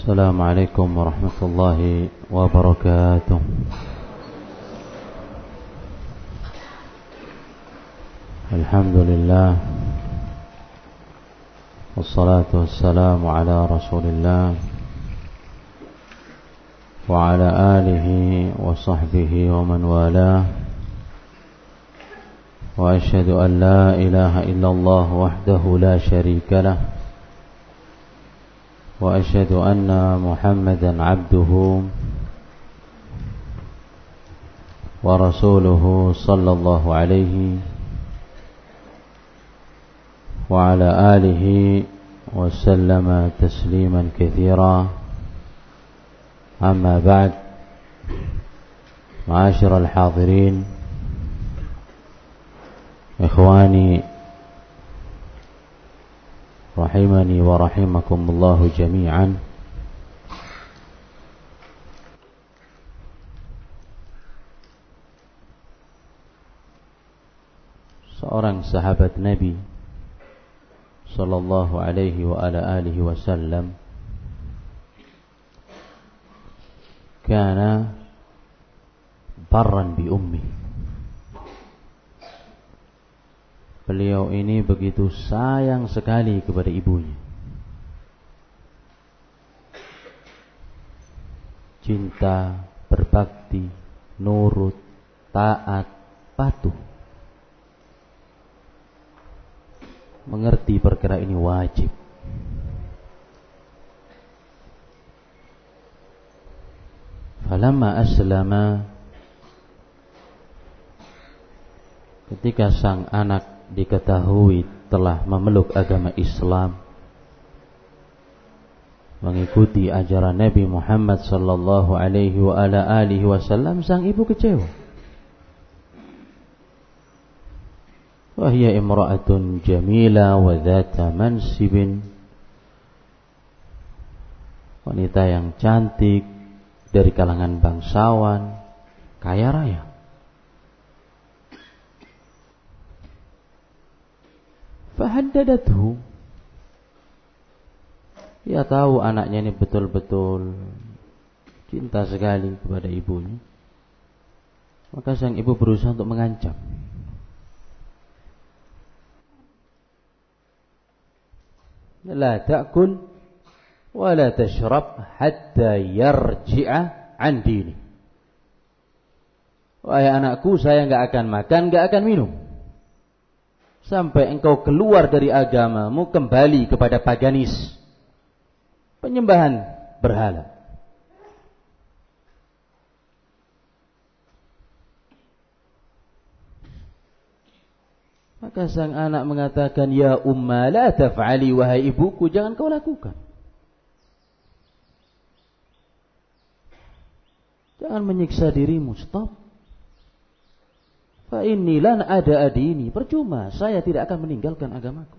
السلام عليكم ورحمة الله وبركاته. الحمد لله والصلاة والسلام على رسول الله وعلى آله وصحبه ومن والاه، وأشهد أن لا إله إلا الله وحده لا شريك له، وأشهد أن محمدا عبده ورسوله صلى الله عليه وعلى آله وسلم تسليما كثيرا. أما بعد، معاشر الحاضرين، إخواني rahimani wa rahimakumullahu jami'an. Seorang sahabat Nabi sallallahu alaihi wa ala alihi wasallam kana barran bi ummi. Beliau ini begitu sayang sekali kepada ibunya. Cinta, berbakti, nurut, taat, patuh. Mengerti perkara ini wajib. Falamma aslama, ketika sang anak diketahui telah memeluk agama Islam, mengikuti ajaran Nabi Muhammad sallallahu alaihi wa ala alihi wasallam, sang ibu kecewa. Wa hiya imra'atun jamila wa dhata mansibin, wanita yang cantik dari kalangan bangsawan, kaya raya. Fahaddadathu, dia tahu anaknya ini betul-betul cinta sekali kepada ibunya. Maka sang ibu berusaha untuk mengancam. La ta'kul wa la tashrab hatta yarji'a an dini. Wahai anakku, saya enggak akan makan, enggak akan minum sampai engkau keluar dari agamamu, kembali kepada paganis, penyembahan berhala. Maka sang anak mengatakan, ya umma la taf'ali, wahai ibuku, jangan kau lakukan. Jangan menyiksa dirimu, stop. Fa inni lan ada adini, percuma, saya tidak akan meninggalkan agamaku.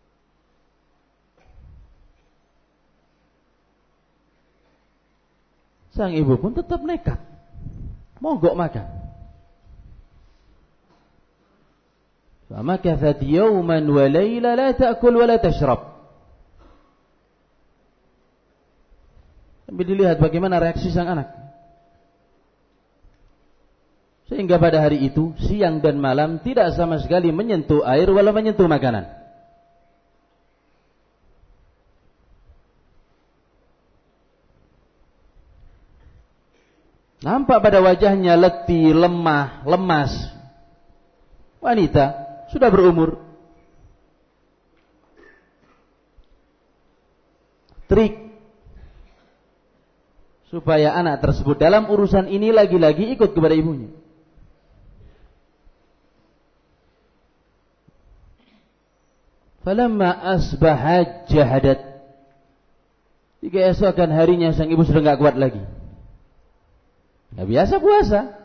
Sang ibu pun tetap nekat, mogok makan. Famakathat yawman wa layla la ta'kul wa la tashrab. Sampai dilihat bagaimana reaksi sang anak. Sehingga pada hari itu, siang dan malam tidak sama sekali menyentuh air walau menyentuh makanan. Nampak pada wajahnya letih, lemah, lemas. Wanita, sudah berumur. Trik supaya anak tersebut dalam urusan ini lagi-lagi ikut kepada ibunya. Falamma asbahat jahadat, jika esokan harinya sang ibu sudah enggak kuat lagi, enggak biasa puasa,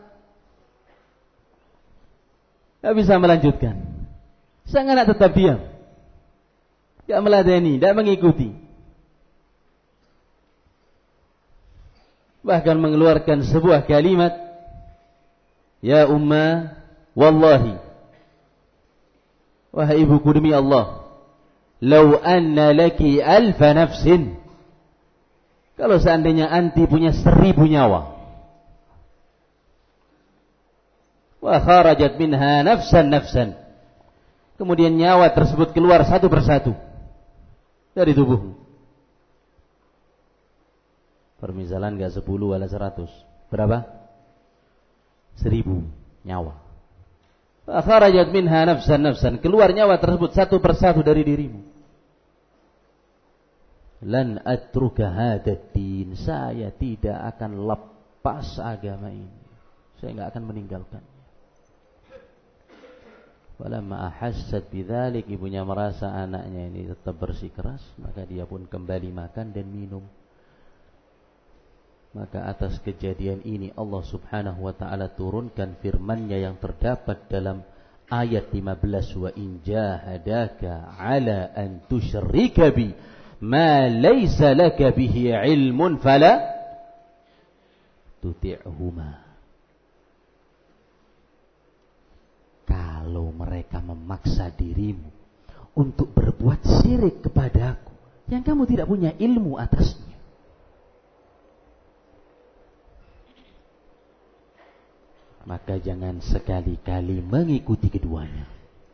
enggak bisa melanjutkan. Sang anak tetap diam, enggak meladeni, enggak mengikuti, bahkan mengeluarkan sebuah kalimat, ya umma wallahi, wahai ibuku, demi Allah, lau anna laki alfa nafsin, Kalau seandainya anti punya 1000 nyawa, wa kharajat minha nafsan, kemudian nyawa tersebut keluar satu persatu dari tubuhmu. Permisalan enggak 10 wala 100. Berapa? 1000 nyawa. Wa kharajat minha nafsan, keluar nyawa tersebut satu persatu dari dirimu. Lan atruka hadad din, saya tidak akan lepas agama ini. Saya enggak akan meninggalkannya. Walamma ahassat bidzalik, ibunya merasa anaknya ini tetap bersikeras, maka dia pun kembali makan dan minum. Maka atas kejadian ini Allah Subhanahu wa taala turunkan firman-Nya yang terdapat dalam ayat 15, wa in jahadaka ala an tusyrika bi ma laysa laka bihi ilmun fala tuti'huma. Kalau mereka memaksa dirimu untuk berbuat syirik kepadaku yang kamu tidak punya ilmu atasnya, maka jangan sekali-kali mengikuti keduanya.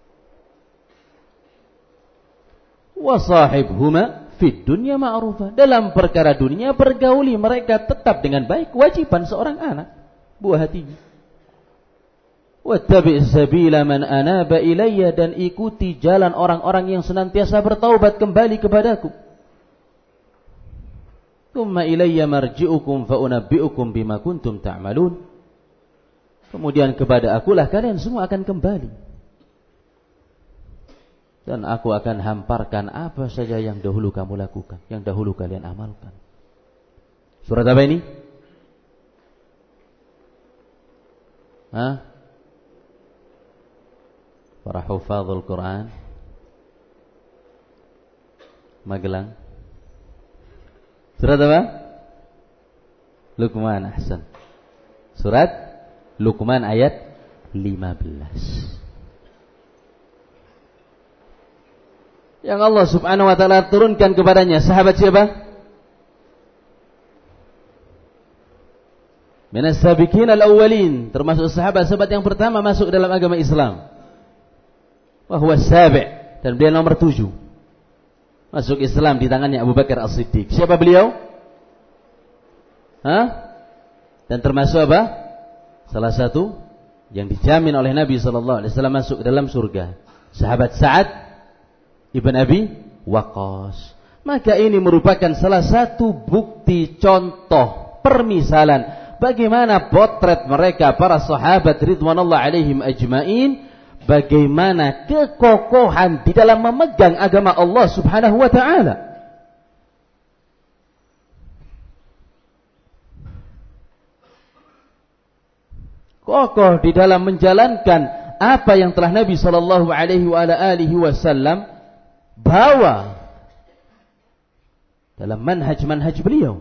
Wasahibhuma fid dunya ma'rufa, dalam perkara dunia pergauli mereka tetap dengan baik, kewajiban seorang anak, buah hatinya. Wattabi' sabila man anaba ilayya, dan ikuti jalan orang-orang yang senantiasa bertaubat kembali kepadaku. Tsumma ilayya marji'ukum fa unabbi'ukum bima kuntum ta'malun. Kemudian kepada akulah kalian semua akan kembali, dan aku akan hamparkan apa saja yang dahulu kamu lakukan, yang dahulu kalian amalkan. Surat apa ini? Para hufadzul Quran Magelang. Surat apa? Luqman. Ahsan. Surat Luqman ayat 15. Yang Allah Subhanahu wa taala turunkan kepadanya sahabat siapa? Minas sabiqin al-awwalin, termasuk sahabat-sahabat yang pertama masuk dalam agama Islam. Wa huwa sabi', dan beliau nomor 7. Masuk Islam di tangannya Abu Bakar As-Siddiq. Siapa beliau? Dan termasuk apa? Salah satu yang dijamin oleh Nabi sallallahu alaihi wasallam masuk ke dalam surga, sahabat Sa'ad Ibn Abi Waqqas. Maka ini merupakan salah satu bukti, contoh, permisalan bagaimana potret mereka para sahabat ridwanullah alaihim ajmain, bagaimana kekokohan di dalam memegang agama Allah Subhanahu wa taala. Kokoh di dalam menjalankan apa yang telah Nabi sallallahu alaihi wasallam bawa dalam manhaj beliau.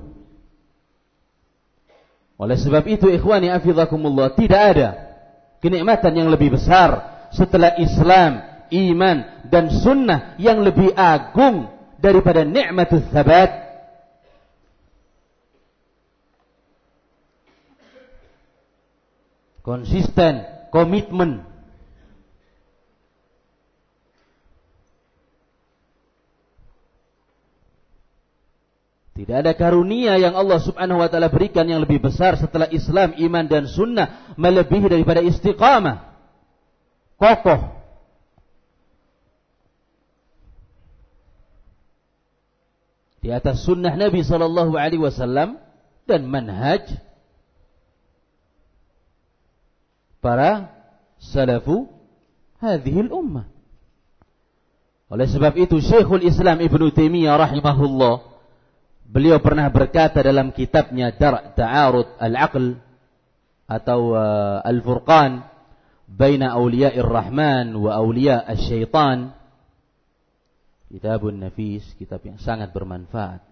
Oleh sebab itu ikhwani hafizakumullah, tidak ada kenikmatan yang lebih besar setelah Islam, iman dan sunnah yang lebih agung daripada nikmatul tsabat. Konsisten, komitmen. Tidak ada karunia yang Allah Subhanahu wa taala berikan yang lebih besar setelah Islam, iman dan sunnah, melebihi daripada istiqamah, kokoh. Di atas sunnah Nabi sallallahu alaihi wasallam dan manhaj para salafu hadhil ummah. Oleh sebab itu Syekhul Islam Ibnu Taimiyah rahimahullah, beliau pernah berkata dalam kitabnya Dar' Ta'arud Al-Aql atau Al-Furqan baina awliya'ir rahman wa awliya' asy-syaitan, kitabun nafis, kitab yang sangat bermanfaat.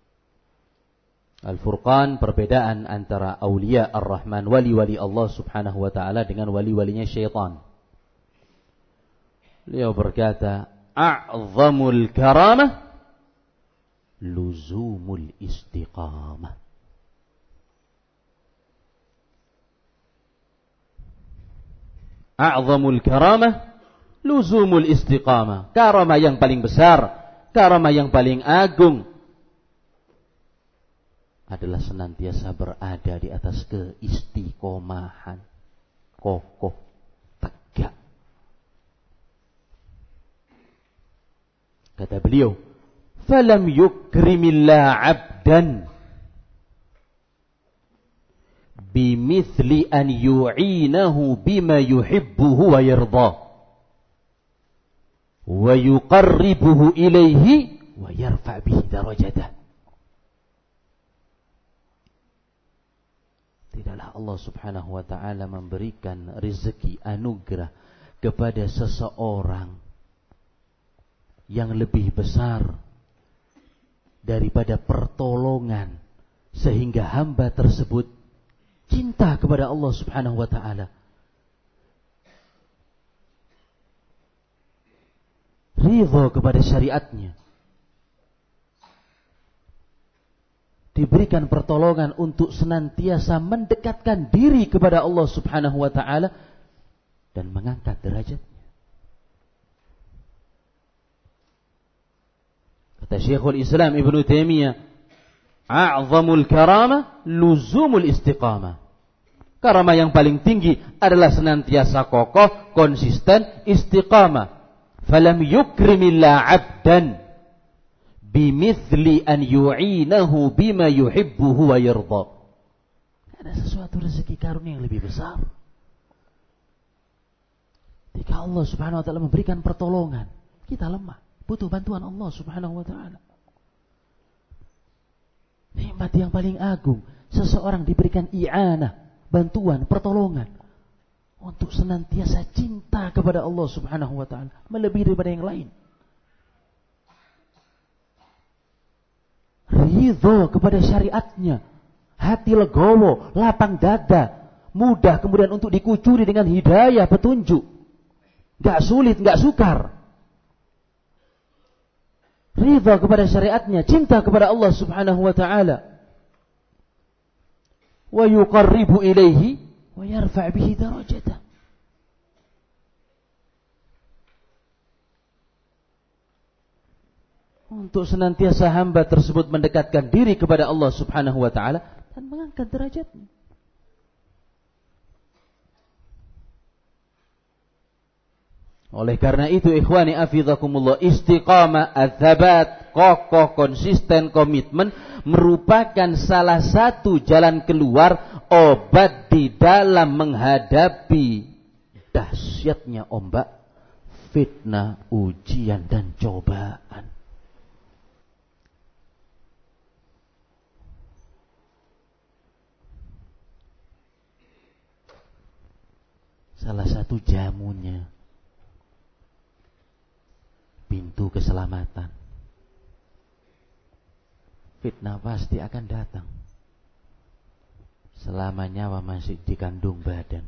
Al-Furqan, perbedaan antara awliya ar-Rahman, wali-wali Allah Subhanahu wa taala, dengan wali-walinya syaitan. Beliau berkata, a'zamul karamah luzumul istiqamah. A'zamul karamah luzumul istiqamah. Karamah yang paling besar, karamah yang paling agung adalah senantiasa berada di atas keistiqomahan, kokoh, tegak. Kata beliau, falam yukrimillah 'abdan bimithli an yu'inahu bima yuhibbuhu wa yardah wa yuqarribuhu ilaihi wa yarfa' bihi darajatah. Tidaklah Allah subhanahu wa ta'ala memberikan rezeki, anugerah kepada seseorang yang lebih besar daripada pertolongan sehingga hamba tersebut cinta kepada Allah subhanahu wa ta'ala, ridha kepada syariatnya, diberikan pertolongan untuk senantiasa mendekatkan diri kepada Allah subhanahu wa ta'ala dan mengangkat derajatnya. Kata Syekhul Islam Ibnu Taimiyah, a'zamul karamah luzumul istiqamah. Karamah yang paling tinggi adalah senantiasa kokoh, konsisten, istiqamah. Falam yukrimillah 'abdan bimithli an yu'inahu bima yuhibbuhu wa yarda. Ada sesuatu rezeki karunia yang lebih besar jika Allah subhanahu wa ta'ala memberikan pertolongan. Kita lemah, butuh bantuan Allah subhanahu wa ta'ala. Nikmat yang paling agung, seseorang diberikan i'anah, bantuan, pertolongan untuk senantiasa cinta kepada Allah subhanahu wa ta'ala melebihi daripada yang lain. Ridho kepada syariatnya, hati legowo, lapang dada, mudah kemudian untuk dikucuri dengan hidayah, petunjuk, gak sulit, gak sukar. Ridho kepada syariatnya, cinta kepada Allah subhanahu wa ta'ala. Wa yuqarribu ilaihi wa yarfa' bihi darajatah. Untuk senantiasa hamba tersebut mendekatkan diri kepada Allah subhanahu wa ta'ala dan mengangkat derajatnya. Oleh karena itu ikhwani afidhakumullah, istiqamah, ats-tsabat, kokoh, konsisten, komitmen merupakan salah satu jalan keluar, obat di dalam menghadapi dahsyatnya ombak fitnah, ujian dan cobaan. Salah satu jamunya, pintu keselamatan. Fitnah pasti akan datang selama nyawa masih dikandung badan.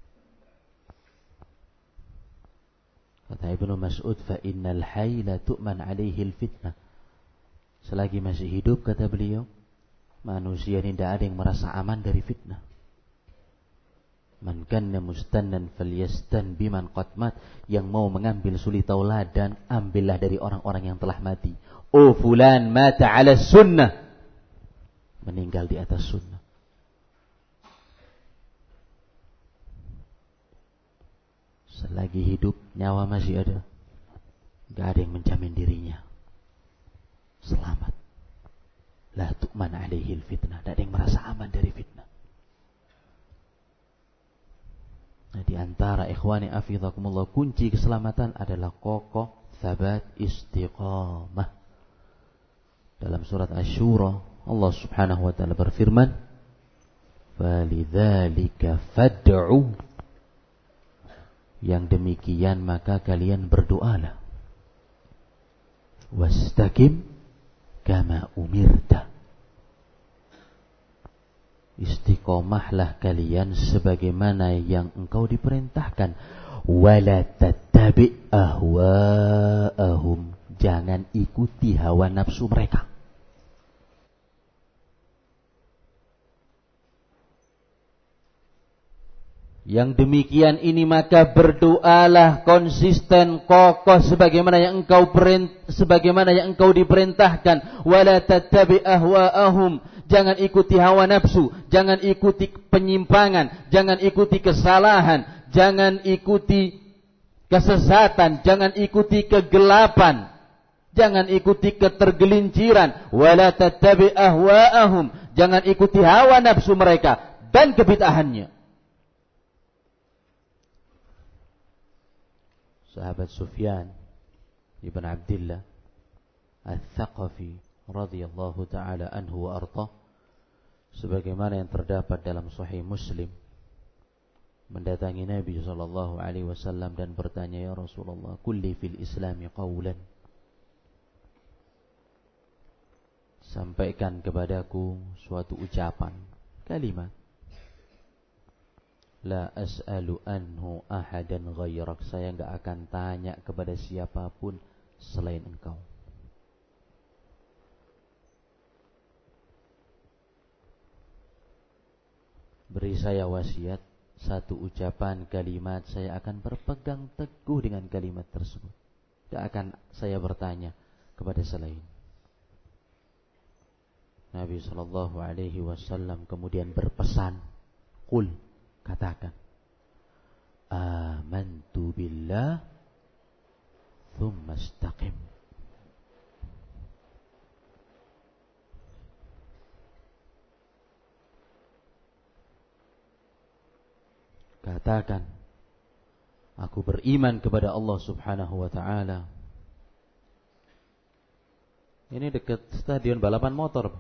Kata Ibnu Mas'ud, fa innal hayy la tu'man 'alaihi al-fitnah. Selagi masih hidup, kata beliau, manusia ini tidak ada yang merasa aman dari fitnah. Man kanna mustannan falyastan biman qad mat. Yang mau mengambil suri tauladan, ambillah dari orang-orang yang telah mati. Oh fulan mata ala sunnah, meninggal di atas sunnah. Selagi hidup, nyawa masih ada, gak ada yang menjamin dirinya selamat. La tu'man alaihi fitnah, gak ada yang merasa aman dari fitnah. Nah, di antara ikhwani afidhakumullah, kunci keselamatan adalah kokoh, tsabat, istiqamah. Dalam surat Asy-Syura, Allah Subhanahu wa taala berfirman, "Falidzalika fad'u." Yang demikian maka kalian berdoalah. Wastaqim kama umirta. Istiqomahlah kalian sebagaimana yang engkau diperintahkan. Wala tattabi' ahwa'ahum. Jangan ikuti hawa nafsu mereka. Yang demikian ini maka berdoalah konsisten kokoh sebagaimana yang engkau diperintahkan. Wala tattabi ahwa'ahum, jangan ikuti hawa nafsu, jangan ikuti penyimpangan, jangan ikuti kesalahan, jangan ikuti kesesatan, jangan ikuti kegelapan, jangan ikuti ketergelinciran. Wala tattabi ahwa'ahum, jangan ikuti hawa nafsu mereka dan kebid'ahannya. Sahabat Sufyan ibn Abdillah Al-Thaqafi radhiyallahu ta'ala anhu wa arda, sebagaimana yang terdapat dalam Sahih Muslim, mendatangi Nabi sallallahu alaihi wasallam dan bertanya, ya Rasulullah, kulli fil Islami qawlan, sampaikan kepadaku suatu ucapan, kalimat, la as'alu anhu ahadan ghairak, saya enggak akan tanya kepada siapapun selain engkau. Beri saya wasiat satu ucapan kalimat, saya akan berpegang teguh dengan kalimat tersebut. Tidak akan saya bertanya kepada selain. Nabi sallallahu alaihi wasallam kemudian berpesan, qul, katakan, amantu billah thumma istaqim. Katakan, aku beriman kepada Allah subhanahu wa ta'ala. Ini dekat stadion balapan motor.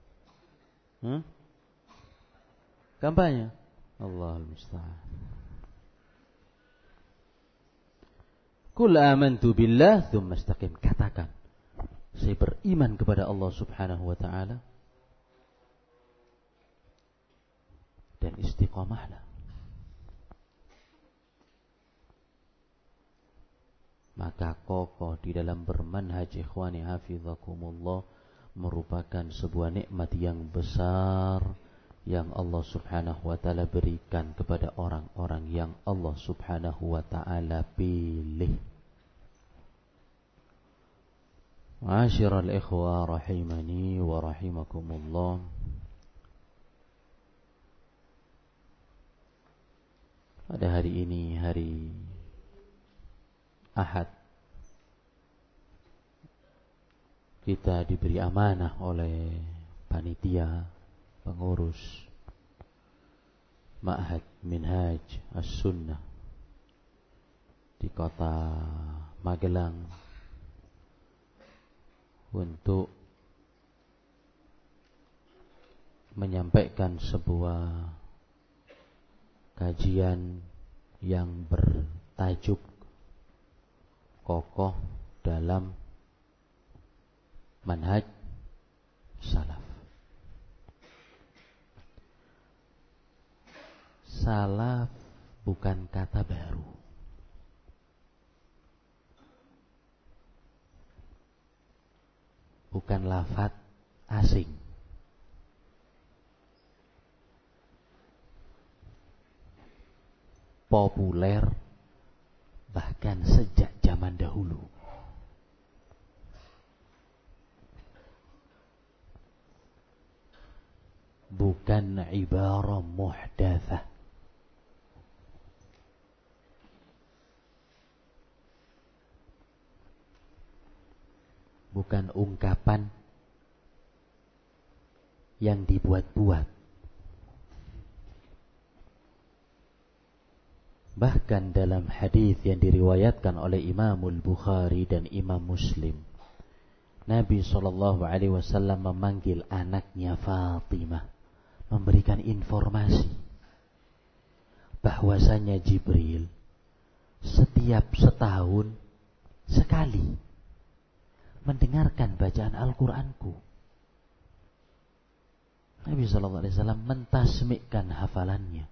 Kampanye. Allahul musta'an. Qul amantu billah tsumma istaqim. Katakan, saya beriman kepada Allah subhanahu wa ta'ala dan istiqamahlah. Maka kokoh di dalam bermanhaj, ikhwani hafizakumullah, merupakan sebuah nikmat yang besar yang Allah subhanahu wa ta'ala berikan kepada orang-orang yang Allah subhanahu wa ta'ala pilih. Ma'asyiral ikhwa rahimani wa rahimakumullah, pada hari ini, hari Ahad, kita diberi amanah oleh panitia pengurus Ma'had Minhaj As-Sunnah di kota Magelang untuk menyampaikan sebuah kajian yang bertajuk kokoh dalam manhaj salaf. Salaf bukan kata baru. Bukan lafaz asing. Populer bahkan sejak zaman dahulu. Bukan ibarah muhdatsah. Bukan ungkapan yang dibuat-buat. Bahkan dalam hadis yang diriwayatkan oleh Imamul Bukhari dan Imam Muslim, Nabi SAW memanggil anaknya Fatimah, memberikan informasi bahwasanya Jibril setiap setahun sekali mendengarkan bacaan Al-Quranku. Nabi SAW mentasmikkan hafalannya.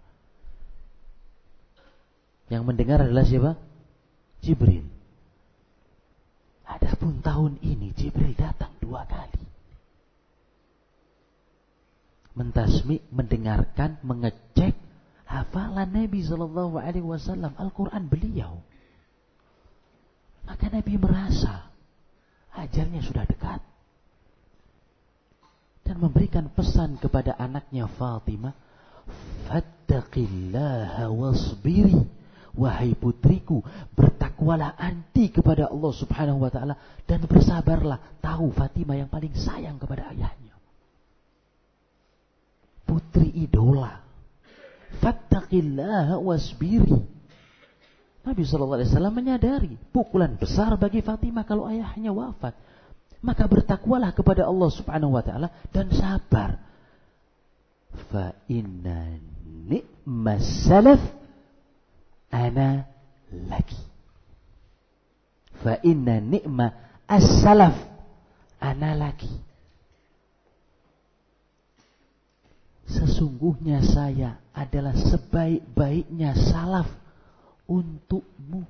Yang mendengar adalah siapa? Jibril. Adapun tahun ini Jibril datang 2 kali. Mentasmik, mendengarkan, mengecek hafalan Nabi sallallahu alaihi wasallam, Al-Qur'an beliau. Maka Nabi merasa ajalnya sudah dekat dan memberikan pesan kepada anaknya Fatimah, "Fattaqillaha wasbiri." Wahai putriku, bertakwalah anti kepada Allah Subhanahu wa taala dan bersabarlah. Tahu Fatimah yang paling sayang kepada ayahnya. Putri idola. Fattaqillaha wasbiri. Nabi sallallahu alaihi wasallam menyadari pukulan besar bagi Fatimah kalau ayahnya wafat. Maka bertakwalah kepada Allah Subhanahu wa taala dan sabar. Fa inna ni'mas salaf ana laki. Fa inna ni'ma as-salaf ana laki. Sesungguhnya saya adalah sebaik-baiknya salaf untukmu.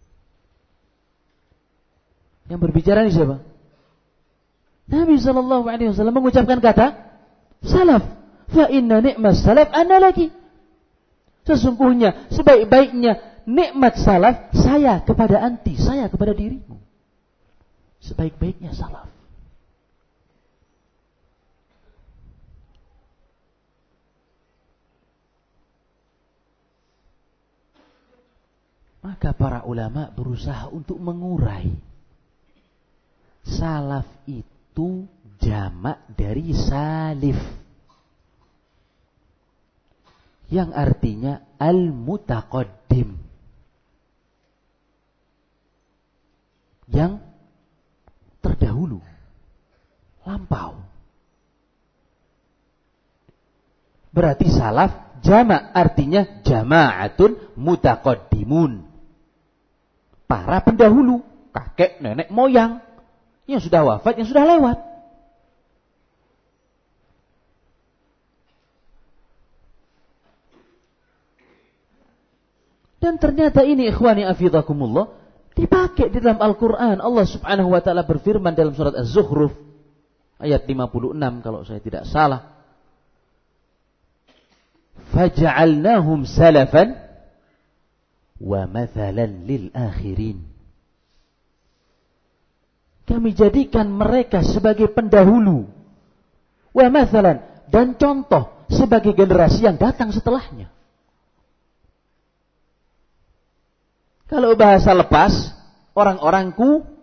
Yang berbicara ini siapa? Nabi sallallahu alaihi wasallam mengucapkan kata salaf. Fa inna ni'mas salaf ana laki. Sesungguhnya sebaik-baiknya nikmat salaf saya kepada anti, saya kepada dirimu. Sebaik-baiknya salaf. Maka para ulama berusaha untuk mengurai. Salaf itu jamak dari salif, yang artinya al-mutaqaddim, yang terdahulu, lampau. Berarti salaf jamak artinya jama'atun mutaqaddimun, para pendahulu, kakek, nenek, moyang yang sudah wafat, yang sudah lewat. Dan ternyata ini ikhwani afidhakumullah dipakai di dalam Al-Quran. Allah Subhanahu wa ta'ala berfirman dalam surat Az-Zukhruf ayat 56 kalau saya tidak salah. Faja'alnahum salafan wa mathalan lil akhirin. Kami jadikan mereka sebagai pendahulu, wa mathalan, dan contoh sebagai generasi yang datang setelahnya. Kalau bahasa lepas, orang-orang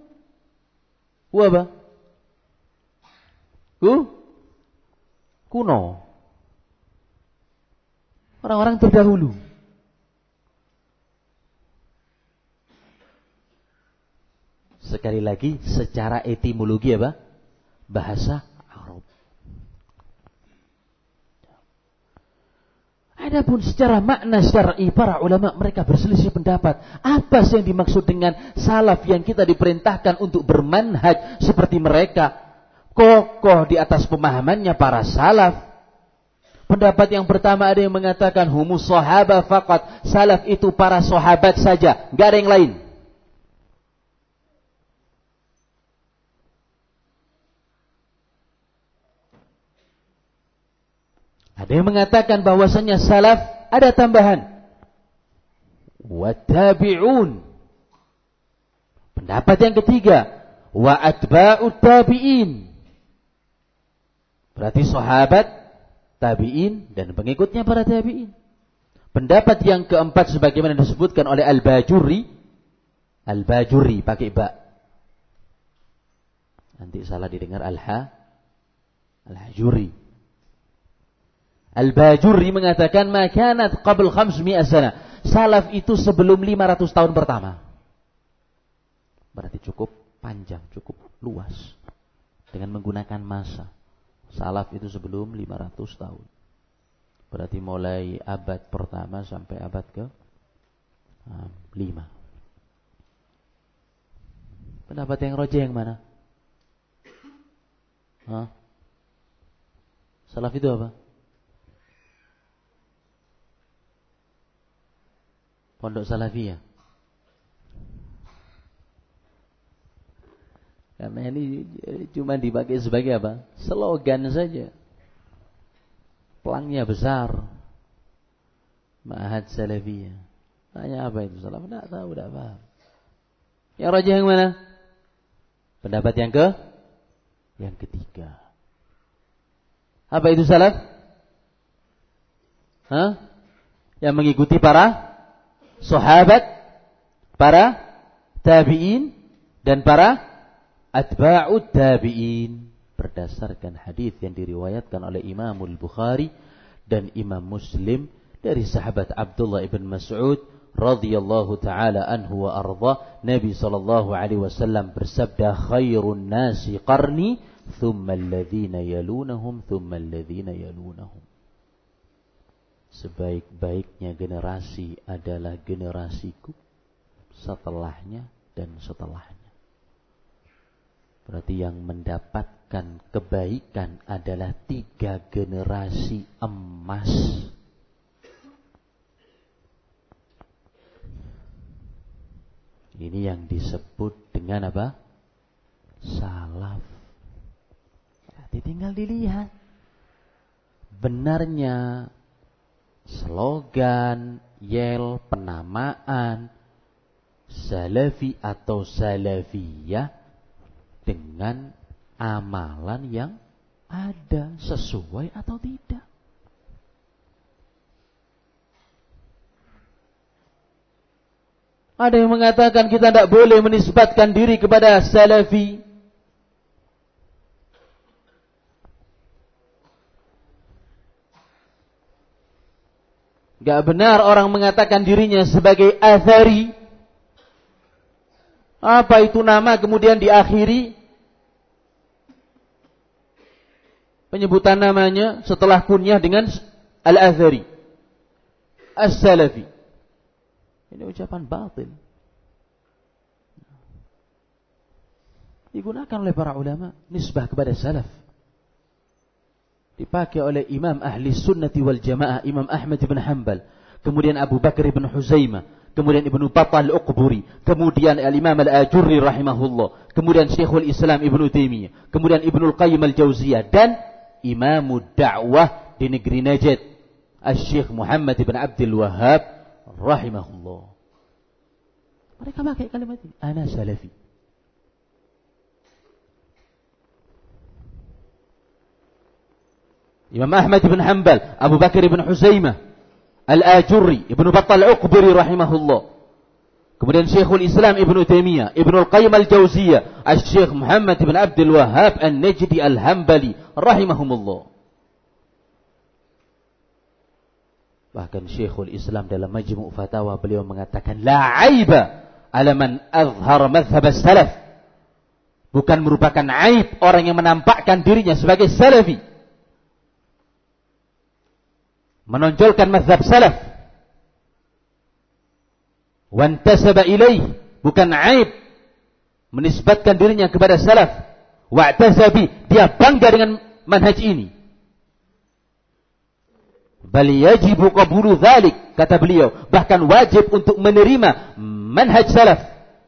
apa? Kuno. Orang-orang terdahulu. Sekali lagi, secara etimologi apa? Bahasa Arab. Adapun secara makna syar'i, para ulama mereka berselisih pendapat. Apa sih yang dimaksud dengan salaf yang kita diperintahkan untuk bermanhaj seperti mereka? Kokoh di atas pemahamannya para salaf. Pendapat yang pertama ada yang mengatakan humus sahabah faqat. Salaf itu para sahabat saja, enggak ada yang lain. Ada yang mengatakan bahwasanya salaf ada tambahan. Wa tabi'un. Pendapat yang ketiga, wa atba'ut tabi'in. Berarti sahabat, tabi'in dan pengikutnya para tabi'in. Pendapat yang keempat sebagaimana disebutkan oleh Al-Bajuri. Al-Bajuri pakai ba. Nanti salah didengar Al-Hajuri. Al-Bajuri mengatakan makanat qabl 500 sana. Salaf itu sebelum 500 tahun pertama. Berarti cukup panjang, cukup luas. Dengan menggunakan masa. Salaf itu sebelum 500 tahun. Berarti mulai abad pertama sampai abad ke-5. Pendapat yang rajih yang mana? Salaf itu apa? Pondok Salafiyah. Karena ini cuma dipakai sebagai apa? Slogan saja. Pelangnya besar. Ma'had Salafiyah. Tanya apa itu salaf? Tidak tahu, tidak paham. Yang rajih yang mana? Pendapat yang ketiga. Apa itu salaf? Yang mengikuti para sahabat, para tabi'in, dan para atba'ut tabi'in. Berdasarkan hadis yang diriwayatkan oleh Imamul Bukhari dan Imam Muslim dari sahabat Abdullah ibn Mas'ud radhiyallahu taala anhu wa arda, Nabi sallallahu alaihi wasallam bersabda, khairun nasi qarni thumma alladhina yalunahum thumma alladhina yalunahum. Sebaik-baiknya generasi adalah generasiku, setelahnya dan setelahnya. Berarti yang mendapatkan kebaikan adalah 3 generasi emas. Ini yang disebut dengan apa? Salaf. Jadi tinggal dilihat. Benarnya slogan, yel, penamaan Salafi atau Salafiyah dengan amalan yang ada, sesuai atau tidak. Ada yang mengatakan kita tidak boleh menisbatkan diri kepada Salafi. Gak benar orang mengatakan dirinya sebagai Athari. Apa itu nama kemudian diakhiri penyebutan namanya setelah kunyah dengan Al-Athari, As-Salafi. Ini ucapan batil. Digunakan oleh para ulama nisbah kepada salaf. Dipakai oleh Imam Ahli Sunnati wal Jamaah, Imam Ahmad bin Hanbal, kemudian Abu Bakar bin Huzaimah, kemudian Ibnu Battal Al-Uqburi, kemudian Al-Imam Al-Ajurri rahimahullah, kemudian Syekhul Islam Ibnu Taimiyah, kemudian Ibnu Al-Qayyim Al-Jauziyah, dan Imamud Da'wah di negeri Najd, Asy-Syaikh Muhammad bin Abdul Wahhab rahimahullah. Mereka pakai kalimat ini, ana salafi. Imam Ahmad bin Hanbal, Abu Bakar bin Huzaimah, Al-Ajurri, Ibnu Battal Al-Uqburi rahimahullah. Kemudian Syekhul Islam Ibnu Taimiyah, Ibnu Al-Qayyim Al-Jauziyah, Asy-Syaikh Muhammad bin Abdul Wahhab An-Najdi Al-Hambali rahimahumullah. Bahkan Syekhul Islam dalam Majmu' Fatawa beliau mengatakan la aiba ala man azhar madhhab as-salaf. Bukan merupakan aib orang yang menampakkan dirinya sebagai salafi, menonjolkan mazhab salaf, wantasaba ilaih, bukan aib menisbatkan dirinya kepada salaf, wa'tasabi, dia bangga dengan manhaj ini. Bal yajibu qabulu dzalik, kata beliau, bahkan wajib untuk menerima manhaj salaf.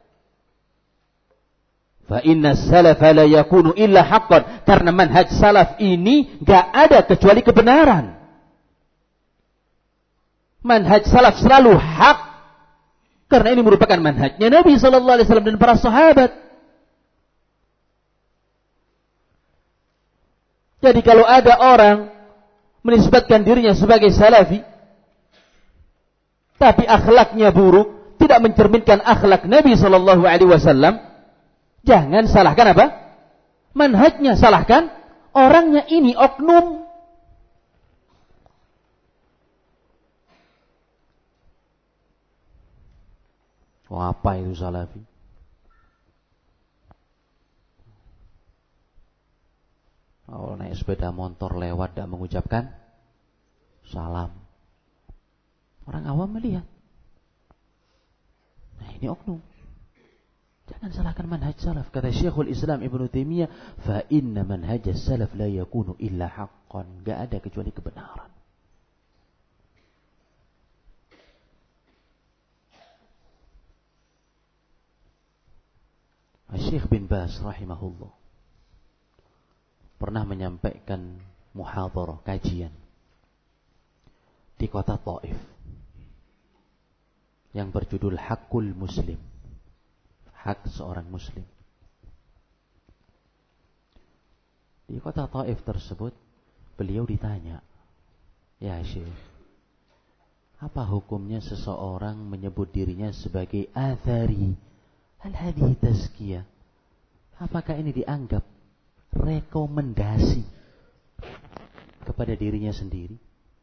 Fa inna salafa la yakunu illa haqqan, karena manhaj salaf ini enggak ada kecuali kebenaran. Manhaj salaf selalu hak, karena ini merupakan manhajnya Nabi sallallahu alaihi wasallam dan para sahabat. Jadi kalau ada orang menisbatkan dirinya sebagai salafi tapi akhlaknya buruk, tidak mencerminkan akhlak Nabi sallallahu alaihi wasallam, jangan salahkan apa? Manhajnya, salahkan orangnya, ini oknum. Oh, apa itu salafi? Kalau naik sepeda motor lewat tidak mengucapkan salam, orang awam melihat, nah ini oknum. Jangan salahkan manhaj salaf. Kata Syekhul Islam Ibnu Taimiyah, fa inna manhaj salaf la yakunu illa haqqan, enggak ada kecuali kebenaran. Syekh bin Baz rahimahullah pernah menyampaikan muhadharah, kajian di kota Taif. yang berjudul Hakul Muslim. Hak seorang muslim. Di kota Taif tersebut, beliau ditanya, "Ya Syekh, apa hukumnya seseorang menyebut dirinya sebagai athari? Hal hadhihi tazkiyah? Apakah ini dianggap rekomendasi kepada dirinya sendiri?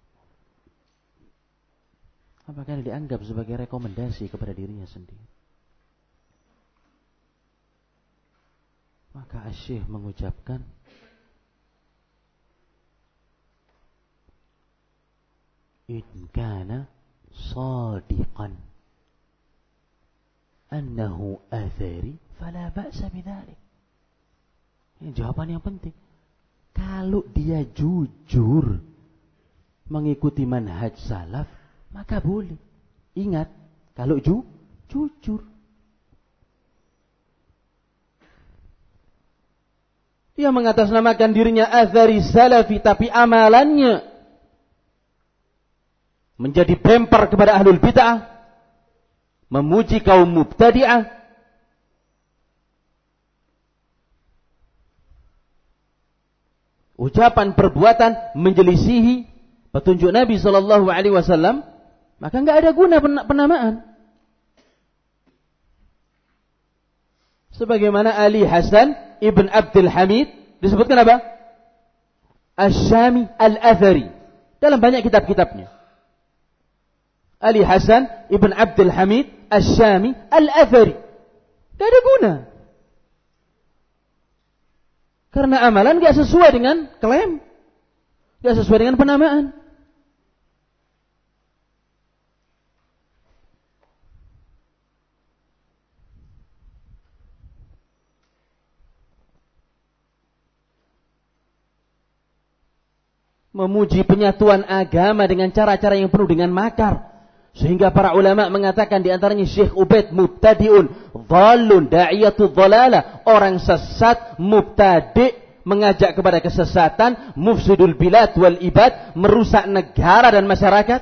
Apakah ini dianggap sebagai rekomendasi kepada dirinya sendiri?" Maka Asy-Syaikh mengucapkan, "In kana shadiqan annahu athari fala ba'sa bidzalik." Ini jawaban yang penting. Kalau dia jujur mengikuti manhaj salaf, maka boleh. Ingat, kalau jujur. Dia mengatasnamakan dirinya athari salafi, tapi amalannya menjadi bemper kepada ahlul bid'ah, memuji kaum mubtadi'ah, ucapan perbuatan menjelisihi petunjuk Nabi sallallahu alaihi wasallam, maka enggak ada guna penamaan. Sebagaimana Ali Hasan Ibn Abdul Hamid disebutkan apa? Asy-Syami Al-Athari dalam banyak kitab-kitabnya. Ali Hasan Ibn Abdul Hamid Asy-Syami Al-Athari. Tidak ada guna. Karena amalan tidak sesuai dengan klaim. Tidak sesuai dengan penamaan. Memuji penyatuan agama dengan cara-cara yang penuh dengan makar, sehingga para ulama mengatakan di antaranya Syekh Ubaid mubtadi'un dhallun da'iyatu dhalalah, orang sesat, mubtadi', mengajak kepada kesesatan, mufsidul bilad wal ibad, merusak negara dan masyarakat.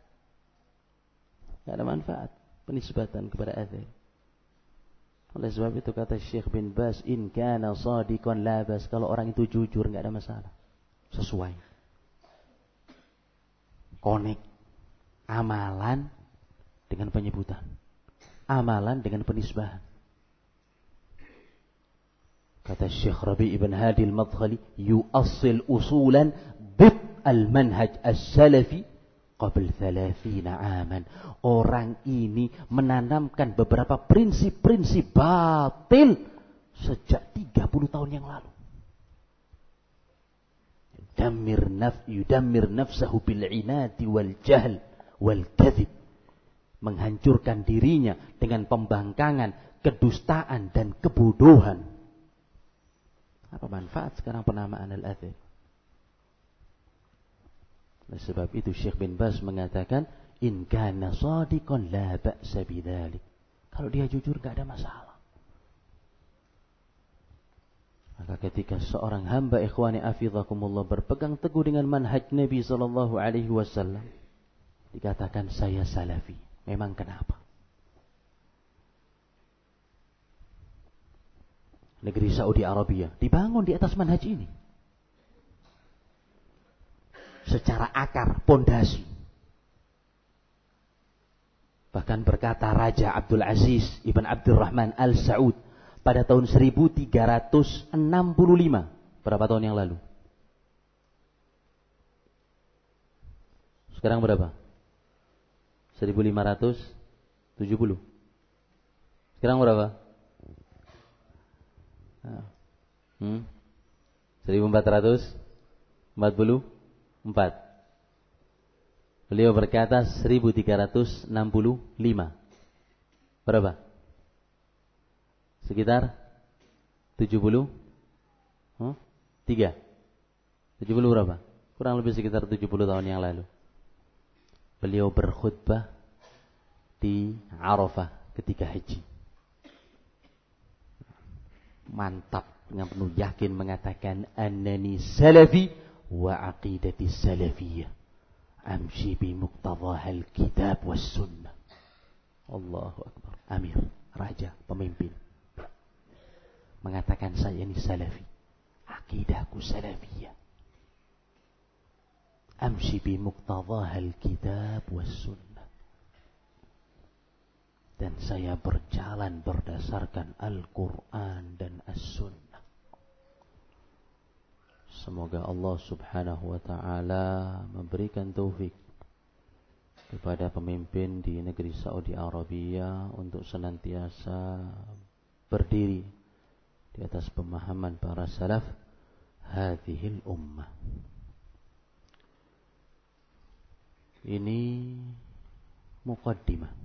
Tidak ada manfaat penisbatan kepada adzan. Oleh sebab itu kata Syekh bin Baz, in kana shadiqan la bas, kalau orang itu jujur enggak ada masalah. Sesuai. Konek amalan dengan penyebutan, amalan dengan penisbahan. Kata Syekh Rabi' ibn Hadi al-Madkhali, yu'assil usulan bid al-manhaj as-salafi qabl 30 aman. Orang ini menanamkan beberapa prinsip-prinsip batil sejak 30 tahun yang lalu. Yudammir nafsahu bil inati wal jahl wal kadhib, menghancurkan dirinya dengan pembangkangan, kedustaan dan kebodohan. Apa manfaat sekarang penamaan al-athar? Oleh sebab itu Syekh bin Baz mengatakan, in kana shadiqan la ba'sa bidzalik. Kalau dia jujur enggak ada masalah. Maka ketika seorang hamba ikhwani afizakumullah berpegang teguh dengan manhaj Nabi sallallahu alaihi wasallam, dikatakan saya salafi. Memang kenapa? Negeri Saudi Arabia dibangun di atas manhaj ini. Secara akar, pondasi. Bahkan berkata Raja Abdul Aziz Ibn Abdurrahman Al Saud pada tahun 1365. Berapa tahun yang lalu? Sekarang berapa? 1570. Sekarang berapa? 1444. Beliau berkata 1365. Berapa? Sekitar 70 3. 70 berapa? Kurang lebih sekitar 70 tahun yang lalu. Beliau berkhutbah di Arafah ketika haji. Mantap, dengan penuh yakin mengatakan, annani salafi wa aqidati salafiyah, amshi bi muqtadhahal kitab was sunnah. Allahu Akbar. Amir, raja, pemimpin. Mengatakan saya ini salafi. Akidahku salafiyah. Amshi bi muqtadahal kitab was sunnah. Dan saya berjalan berdasarkan Al-Quran dan As-Sunnah. Semoga Allah subhanahu wa ta'ala memberikan taufik kepada pemimpin di negeri Saudi Arabia untuk senantiasa berdiri di atas pemahaman para salaf hadhil ummah. Ini muqaddimah.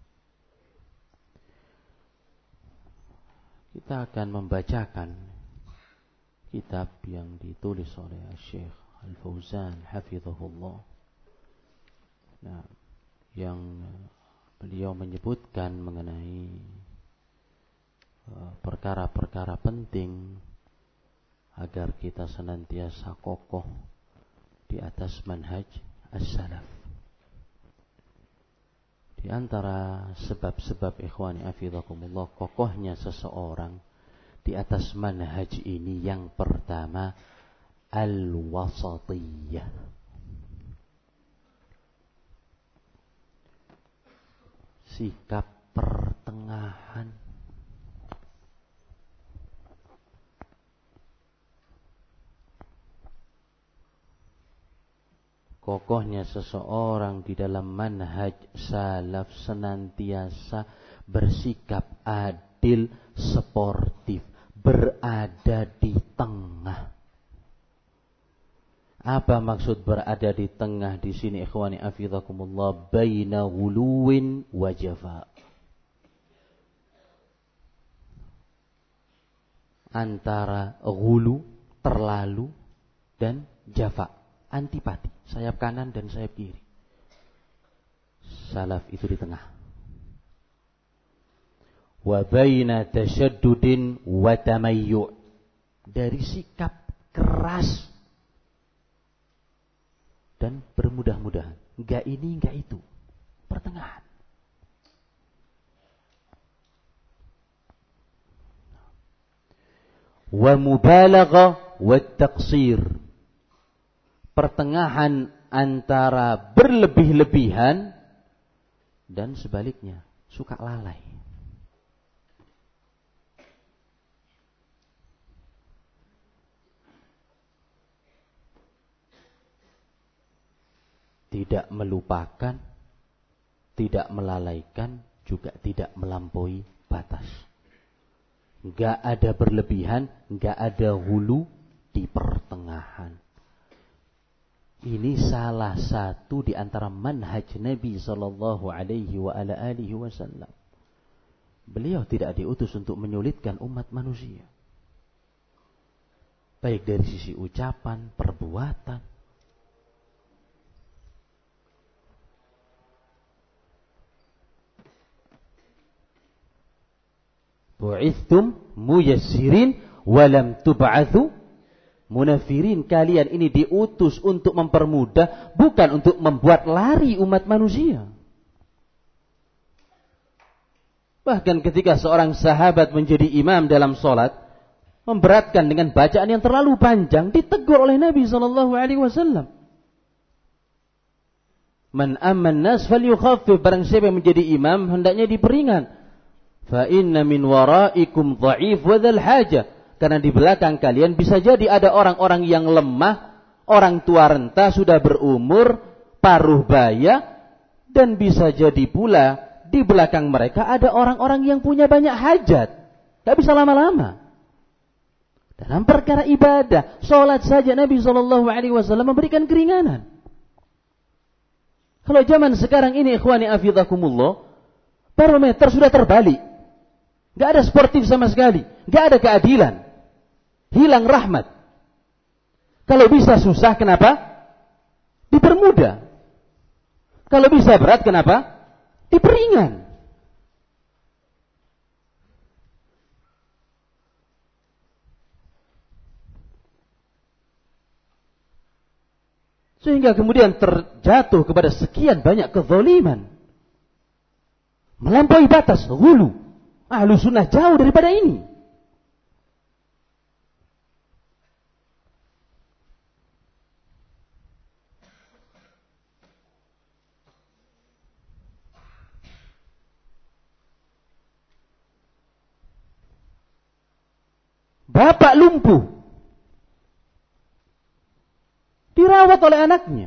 Kita akan membacakan kitab yang ditulis oleh Syekh Al-Fauzan hafizahullah. Nah, yang beliau menyebutkan mengenai perkara-perkara penting agar kita senantiasa kokoh di atas manhaj as-salaf. Di antara sebab-sebab ikhwani afidakumullah kokohnya seseorang di atas manhaj ini yang pertama al-wasatiyah. Sikap pertengahan. Kokohnya seseorang di dalam manhaj salaf senantiasa bersikap adil, sportif, berada di tengah. Apa maksud berada di tengah di sini ikhwani afidakumullah? Baina ghuluwin wa jafa. Antara ghulu, terlalu, dan jafa, antipati, sayap kanan dan sayap kiri. Salaf itu di tengah. Wa baina tashaddudin wa tamayyu'. Dari sikap keras dan bermudah-mudahan. Enggak ini, enggak itu. Pertengahan. Wa mubalagha wa taqsir. Pertengahan antara berlebih-lebihan dan sebaliknya, suka lalai. Tidak melupakan, tidak melalaikan, juga tidak melampaui batas. Enggak ada berlebihan, enggak ada hulu, di pertengahan. Ini salah satu di antara manhaj Nabi sallallahu alaihi wa ala alihi wasallam. Beliau tidak diutus untuk menyulitkan umat manusia. Baik dari sisi ucapan, perbuatan. Bu'ithtum muyassirin walam tub'athu munafirin. Kalian ini diutus untuk mempermudah, bukan untuk membuat lari umat manusia. Bahkan ketika seorang sahabat menjadi imam dalam sholat, memberatkan dengan bacaan yang terlalu panjang, ditegur oleh Nabi SAW. Man amman nas falyukhaffif. Barang siapa yang menjadi imam, hendaknya diperingan. Fa inna min waraikum dha'if wa dzal hajah. Karena di belakang kalian bisa jadi ada orang-orang yang lemah, orang tua renta, sudah berumur, paruh baya, dan bisa jadi pula di belakang mereka ada orang-orang yang punya banyak hajat. Gak bisa lama-lama. Dalam perkara ibadah, sholat saja Nabi SAW memberikan keringanan. Kalau zaman sekarang ini ikhwani afidakumullah, barometer sudah terbalik. Gak ada sportif sama sekali. Gak ada keadilan. Hilang rahmat. Kalau bisa susah, kenapa? Dipermudah. Kalau bisa berat, kenapa? Diperingan. Sehingga kemudian terjatuh kepada sekian banyak kezaliman. Melampaui batas, ghulu. Ahlus sunnah jauh daripada ini. Bapak lumpuh, dirawat oleh anaknya.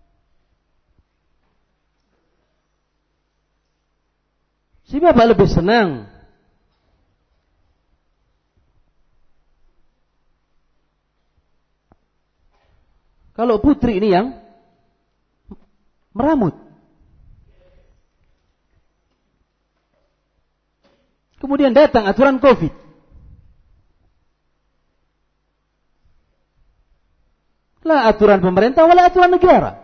Si bapak lebih senang kalau putri ini yang meramut. Kemudian datang aturan COVID. La aturan pemerintah, wala aturan negara.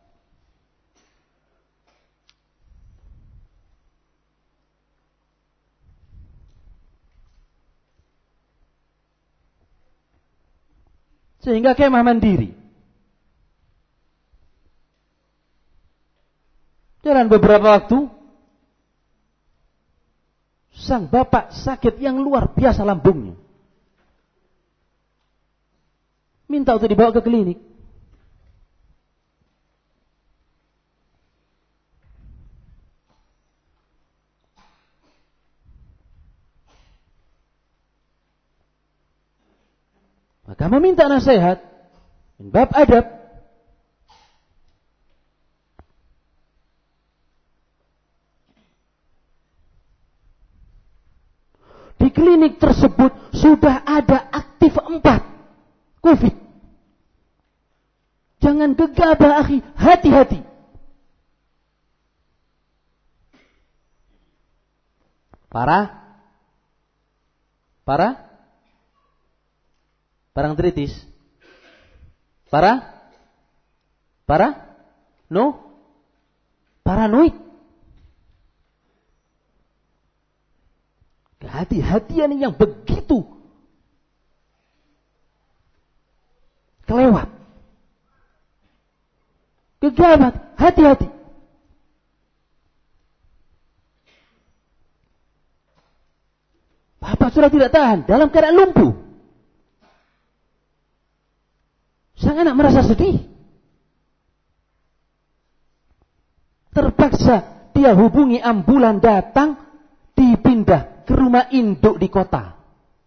Sehingga kemah mandiri. Dalam beberapa waktu, sang bapak sakit yang luar biasa lambungnya. Minta untuk dibawa ke klinik. Maka meminta nasihat, min bab adab. Di klinik tersebut sudah ada aktif 4 COVID. Jangan gegabah, akhi, hati-hati. Parah? Parantritis? Parah? No? Paranoid? Kehati-hatian yang begitu kelewat. Gegabah, hati-hati. Bapak sudah tidak tahan, dalam keadaan lumpuh. Sang anak merasa sedih. Terpaksa dia hubungi ambulan, datang, dipindah ke rumah induk di kota.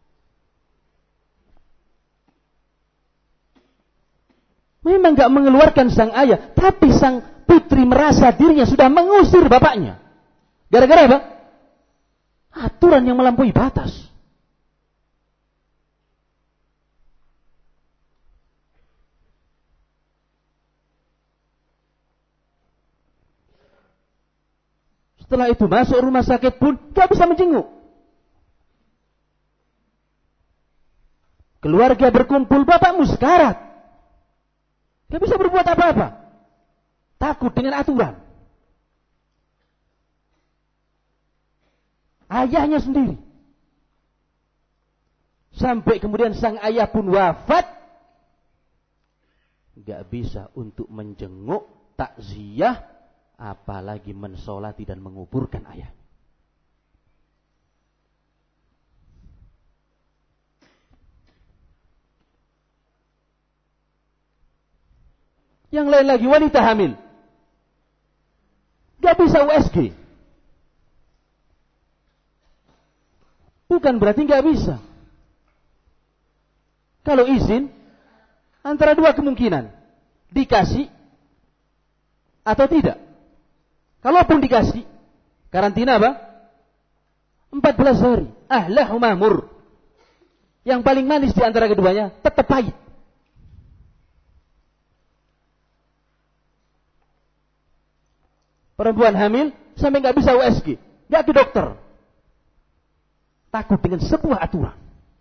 Memang gak mengeluarkan sang ayah, tapi sang putri merasa dirinya sudah mengusir bapaknya. Gara-gara apa? Aturan yang melampaui batas. Setelah itu masuk rumah sakit pun gak bisa menjenguk. Keluarga berkumpul, bapakmu sekarat. Gak bisa berbuat apa-apa. Takut dengan aturan. Ayahnya sendiri. Sampai kemudian sang ayah pun wafat. Gak bisa untuk menjenguk, takziah, apalagi mensolati dan menguburkan ayah. Yang lain lagi, wanita hamil. Gak bisa USG. Bukan berarti gak bisa. Kalau izin, antara 2 kemungkinan. Dikasih atau tidak. Kalaupun dikasih, karantina apa? 14 hari. Ahlahu mamur. Yang paling manis di antara keduanya, tetap pahit. Perempuan hamil sampai gak bisa USG, gak ke dokter. Takut dengan sebuah aturan.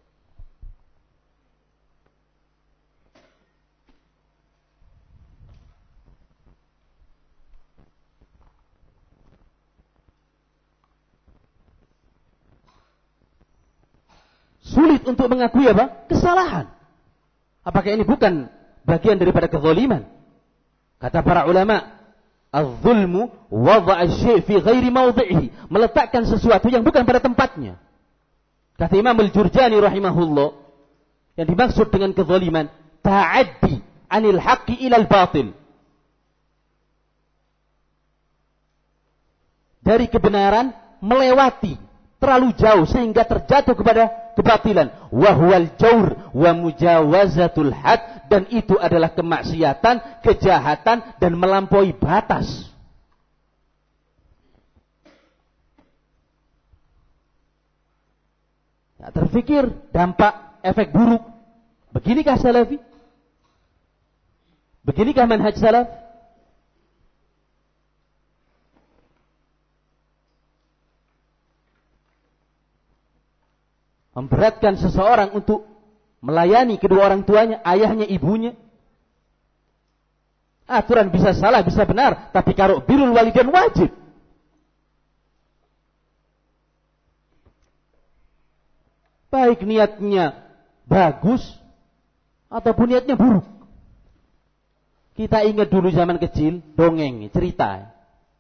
Sulit untuk mengakui apa? Kesalahan. Apakah ini bukan bagian daripada kezaliman? Kata para ulama, Az-zulmu wad'a asy-syai' fi ghairi mawdhi'ihi, meletakkan sesuatu yang bukan pada tempatnya. Kata Imam Al-Jurjani rahimahullah, yang dimaksud dengan kezaliman ta'addi 'anil haqqi ilal batil. Dari kebenaran melewati terlalu jauh sehingga terjatuh kepada kebatilan. Wa huwal jaur wa mujawazatul had, dan itu adalah kemaksiatan, kejahatan dan melampaui batas. Tak terfikir dampak efek buruk. Beginikah salafi? Beginikah manhaj salaf? Memberatkan seseorang untuk melayani kedua orang tuanya, ayahnya, ibunya. Aturan bisa salah, bisa benar, tapi kalau birrul walidain wajib. Baik niatnya bagus ataupun niatnya buruk. Kita ingat dulu zaman kecil, dongeng, cerita.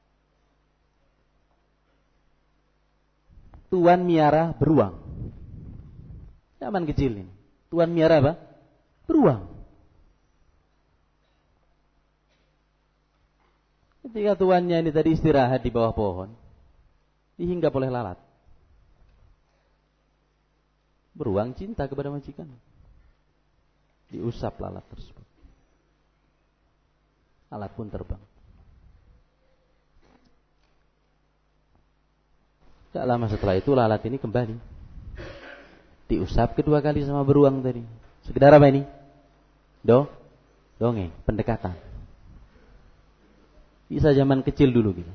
Tuan miara beruang. Zaman kecil ini. Tuan miara apa? Beruang. Ketika tuannya ini tadi istirahat di bawah pohon, dihinggap oleh lalat. Beruang cinta kepada majikan. Diusap lalat tersebut. Lalat pun terbang. Tak lama setelah itu lalat ini kembali. Diusap kedua kali sama beruang tadi. Sekedar apa ini? Dongeng, pendekatan. Bisa zaman kecil dulu gitu.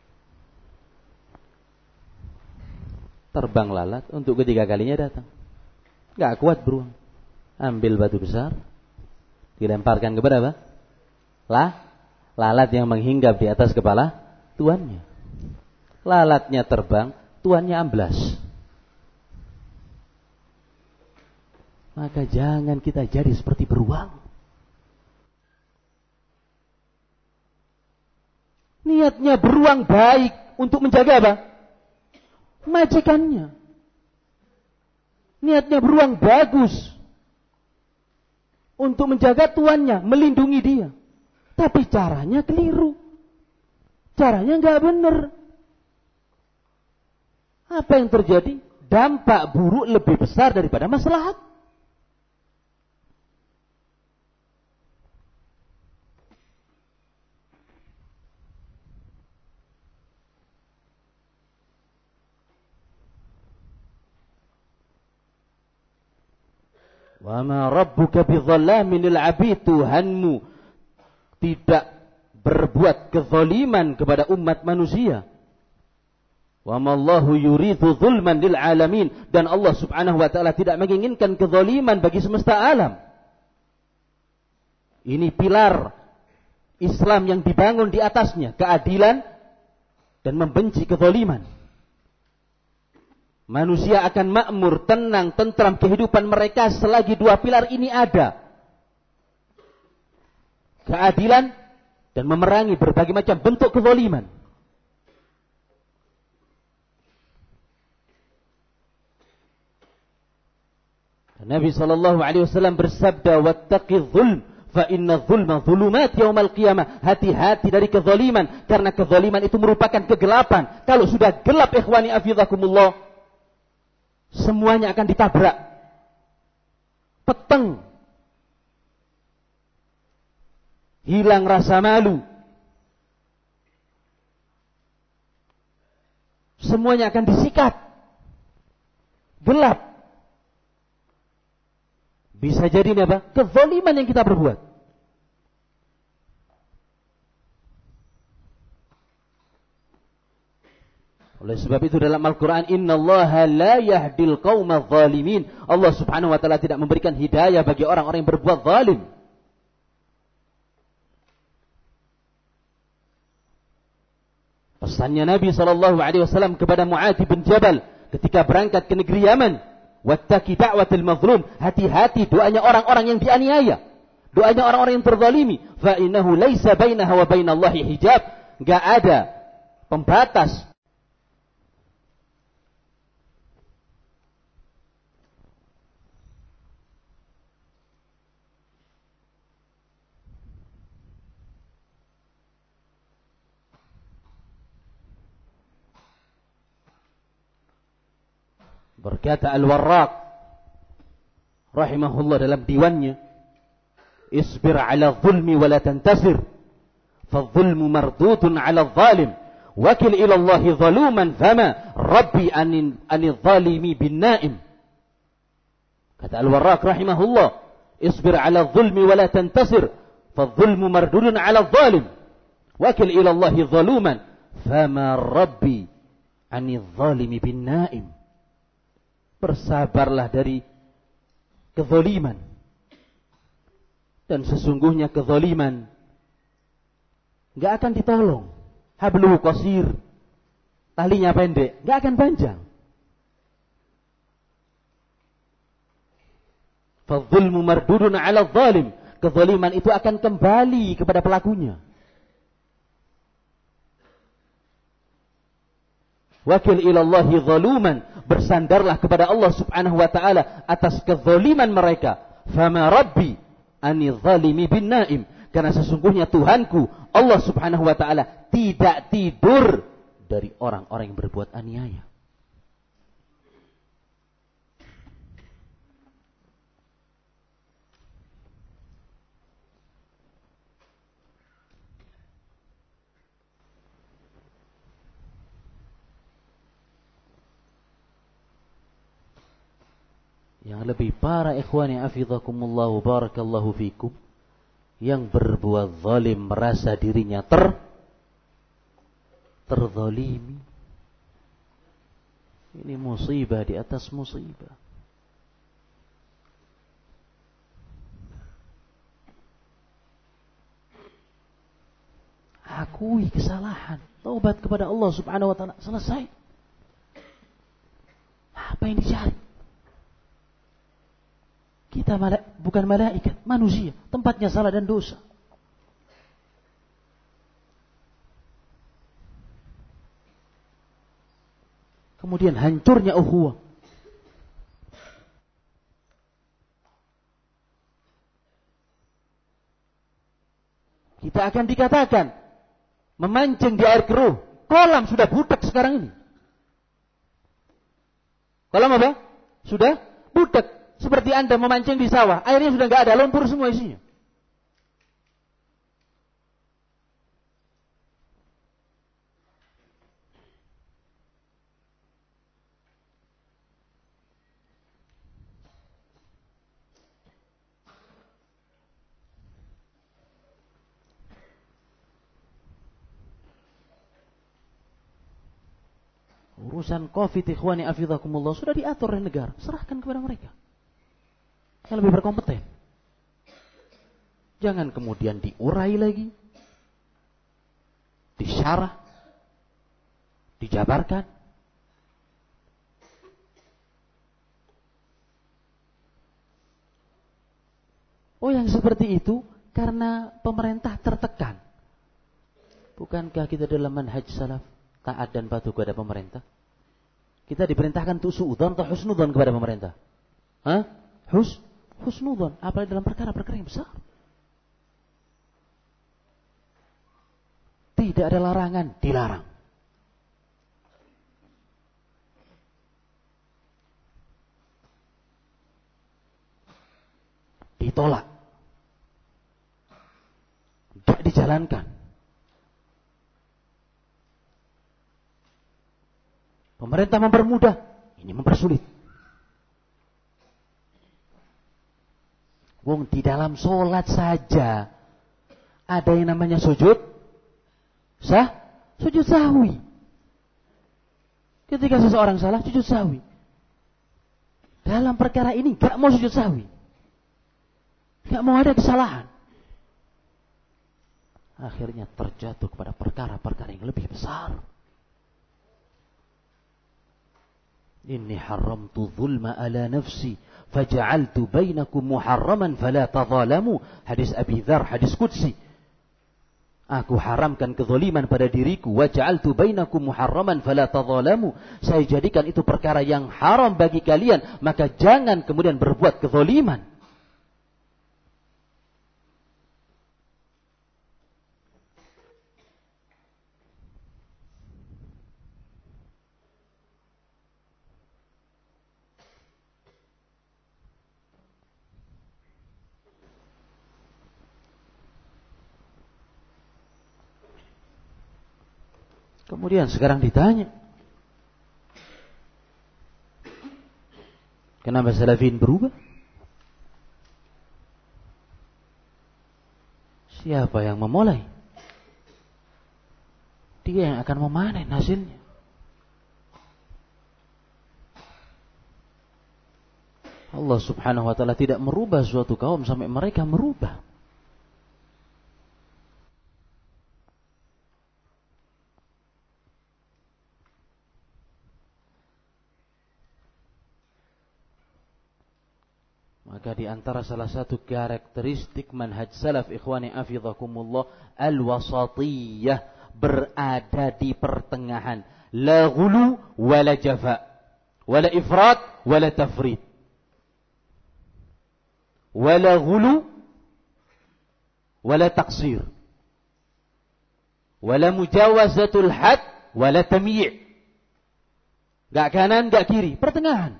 Terbang lalat untuk ketiga kalinya datang. Gak kuat beruang. Ambil batu besar, dilemparkan kepada apa? Lalat yang menghinggap di atas kepala tuannya. Lalatnya terbang, tuannya amblas. Maka jangan kita jadi seperti beruang. Niatnya beruang baik untuk menjaga apa? Majikannya. Niatnya beruang bagus untuk menjaga tuannya, melindungi dia. Tapi caranya keliru. Caranya nggak benar. Apa yang terjadi? Dampak buruk lebih besar daripada maslahat. Wa ma rabbuka bidzallamin lil 'abid, Tuhanmu tidak berbuat kezaliman kepada umat manusia. Wa ma Allahu yuridu zulman lil 'alamin, dan Allah Subhanahu wa taala tidak menginginkan kezaliman bagi semesta alam. Ini pilar Islam yang dibangun di atasnya keadilan dan membenci kezaliman. Manusia akan makmur, tenang, tentram kehidupan mereka selagi dua pilar ini ada. Keadilan dan memerangi berbagai macam bentuk kezaliman. Nabi SAW bersabda, "Wattaqidz zulm, fa inna dzulma dzulumat yaumal qiyamah." Hati-hati dari kezaliman, karena kezaliman itu merupakan kegelapan. Kalau sudah gelap, ikhwani afizakumullah, semuanya akan ditabrak. Peteng. Hilang rasa malu. Semuanya akan disikat. Gelap. Bisa jadi ini apa? Kezaliman yang kita perbuat. Oleh sebab itu dalam Al-Quran, innallaha la yahdil qaumadz zalimin. Allah Subhanahu wa taala tidak memberikan hidayah bagi orang-orang yang berbuat zalim. Pesannya Nabi SAW kepada Mu'adz bin Jabal ketika berangkat ke negeri Yaman, wattaqi da'watal mazlum, hati-hati doanya orang-orang yang dianiaya, doanya orang-orang yang terzalimi, fa innahu laisa bainaha wa bainallahi hijab, Nggak ada pembatas. Berkata Al-Warraq rahimahullah dalam diwannya, isbir ala zulmi wa la tantasir, fadh-dhulmu mardudun ala adh-dhalim, wakil ila Allah zaluman fama rabbi anidh-dhalimi bin-na'im. Kata Al-Warraq rahimahullah, isbir ala zulmi wa la tantasir, fadh-dhulmu mardudun ala adh-dhalim, wakil ila Allah zaluman fama rabbi anidh-dhalimi bin-na'im. Bersabarlah dari kezaliman. Dan sesungguhnya kezaliman enggak akan ditolong. Habluhu qasir. Talinya pendek, enggak akan panjang. Fadh-dhulmu mardudun 'ala adh-dhalim. Kezaliman itu akan kembali kepada pelakunya. Wakil ilallahi zaluman, bersandarlah kepada Allah subhanahu wa ta'ala atas kezaliman mereka. Fama rabbi ani zalimi bin naim, karena sesungguhnya Tuhanku Allah subhanahu wa ta'ala tidak tidur dari orang-orang yang berbuat aniaya. Yang lebih parah ikhwani afidhakumullahu barakallahu fikum, yang berbuat zalim merasa dirinya terzalimi. Ini musibah di atas musibah. Akui kesalahan, taubat kepada Allah subhanahu wa ta'ala, selesai. Apa yang dicari? Kita bukan malaikat, manusia. Tempatnya salah dan dosa. Kemudian hancurnya ukhuwah. Kita akan dikatakan memancing di air keruh. Kolam sudah budak sekarang ini. Kolam apa? Sudah budak. Seperti Anda memancing di sawah, airnya sudah nggak ada, lumpur semua isinya. Urusan COVID ikhwani afidhakumullah sudah diatur oleh negara, serahkan kepada mereka yang lebih berkompeten. Jangan kemudian diurai lagi, disyarah, dijabarkan. Oh, yang seperti itu karena pemerintah tertekan. Bukankah kita dalam manhaj salaf taat dan patuh kepada pemerintah? Kita diperintahkan untuk suudzon atau husnudzon kepada pemerintah? Husnudzon, apalagi dalam perkara-perkara yang besar. Tidak ada larangan, dilarang. Ditolak. Tidak dijalankan. Pemerintah mempermudah, ini mempersulit. Wong di dalam sholat saja ada yang namanya sujud sahwi. Ketika seseorang salah, sujud sahwi. Dalam perkara ini gak mau sujud sahwi, gak mau ada kesalahan. Akhirnya terjatuh kepada perkara-perkara yang lebih besar. Inni haramtu zulma ala nafsi faja'altu bainakum muharraman fala tadhalamu. Hadis Abi Dzar, hadis qudsi. Aku haramkan kezaliman pada diriku. Wa ja'altu bainakum muharraman fala tadzalamu. Saya jadikan itu perkara yang haram bagi kalian, maka jangan kemudian berbuat kezaliman. Kemudian sekarang ditanya, kenapa salafin berubah? Siapa yang memulai? Dia yang akan memanen hasilnya. Allah subhanahu wa ta'ala tidak merubah suatu kaum sampai mereka merubah. Maka di antara salah satu karakteristik manhaj salaf ikhwani afidhakumullah al-wasatiyah, berada di pertengahan, la ghulu wala jafa wala ifrat wala tafrid, wala ghulu wala taqsir, wala mujawazatul had wala tamyi', enggak kanan enggak kiri, pertengahan.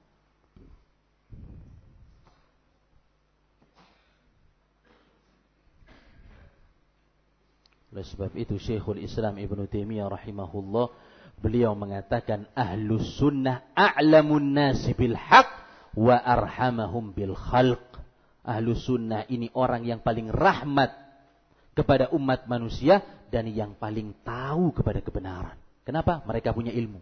Oleh sebab itu Syekhul Islam Ibnu Taimiyah rahimahullah, beliau mengatakan ahlus sunnah a'lamun nasi bil haq wa arhamahum bil khalq. Ahlus sunnah ini orang yang paling rahmat kepada umat manusia dan yang paling tahu kepada kebenaran. Kenapa? Mereka punya ilmu.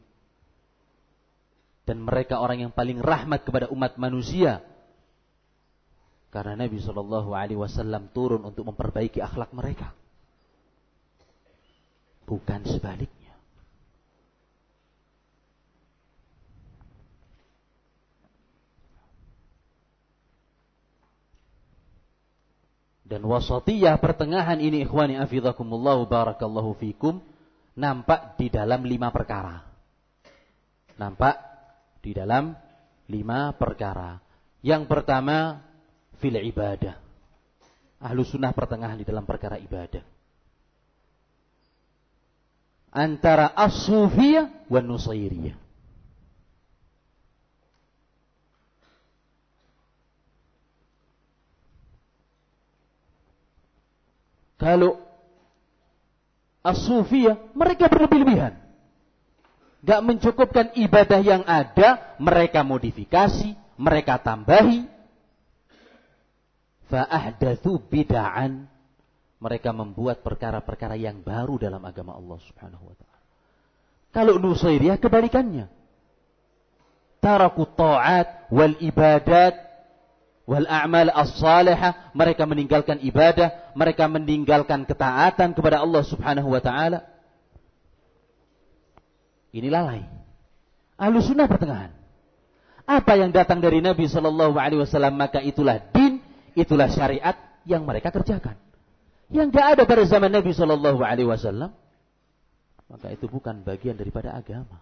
Dan mereka orang yang paling rahmat kepada umat manusia karena Nabi SAW turun untuk memperbaiki akhlak mereka. Bukan sebaliknya. Dan wasatiyah pertengahan ini ikhwani afidhakumullah barakallahu fikum nampak di dalam 5 perkara. Nampak di dalam 5 perkara. Yang pertama fil ibadah. Ahlus sunnah pertengahan di dalam perkara ibadah. Antara as-sufiyah wa nusairiyah. Kalau as-sufiyah, mereka berlebih-lebihan. Gak mencukupkan ibadah yang ada, mereka modifikasi, mereka tambahi. Fa'ahdathu bid'an. Mereka membuat perkara-perkara yang baru dalam agama Allah subhanahu wa ta'ala. Kalau nusairiyah kebalikannya. Taraku ta'at wal ibadat wal a'mal as-salihah. Mereka meninggalkan ibadah. Mereka meninggalkan ketaatan kepada Allah subhanahu wa ta'ala. Ini lalai. Ahlus sunnah pertengahan. Apa yang datang dari Nabi SAW, maka itulah din, itulah syariat yang mereka kerjakan. Yang gak ada pada zaman Nabi SAW, maka itu bukan bagian daripada agama.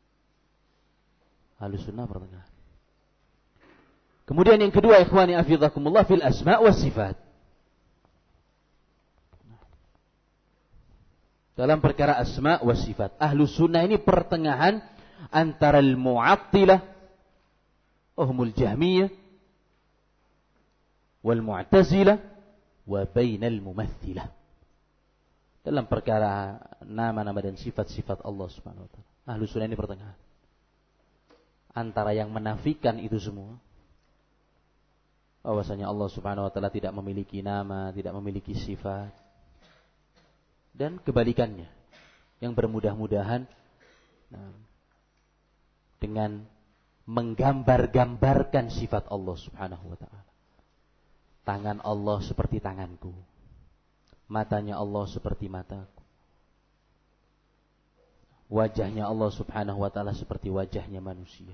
Ahlus sunnah pertengahan. Kemudian yang kedua ikhwani afidhakumullah fil asma' was sifat. Dalam perkara asma' was sifat, ahlus sunnah ini pertengahan antara al-mu'attilah, humul jahmiyah, wal mu'tazilah, wa bainal mumathilah. Dalam perkara nama-nama dan sifat-sifat Allah Subhanahu wa taala. Ahlus sunnah ini pertengahan. Antara yang menafikan itu semua, bahwasanya Allah Subhanahu wa taala tidak memiliki nama, tidak memiliki sifat. Dan kebalikannya, yang bermudah-mudahan dengan menggambar-gambarkan sifat Allah Subhanahu wa taala. Tangan Allah seperti tanganku. Matanya Allah seperti mataku. Wajahnya Allah subhanahu wa ta'ala seperti wajahnya manusia.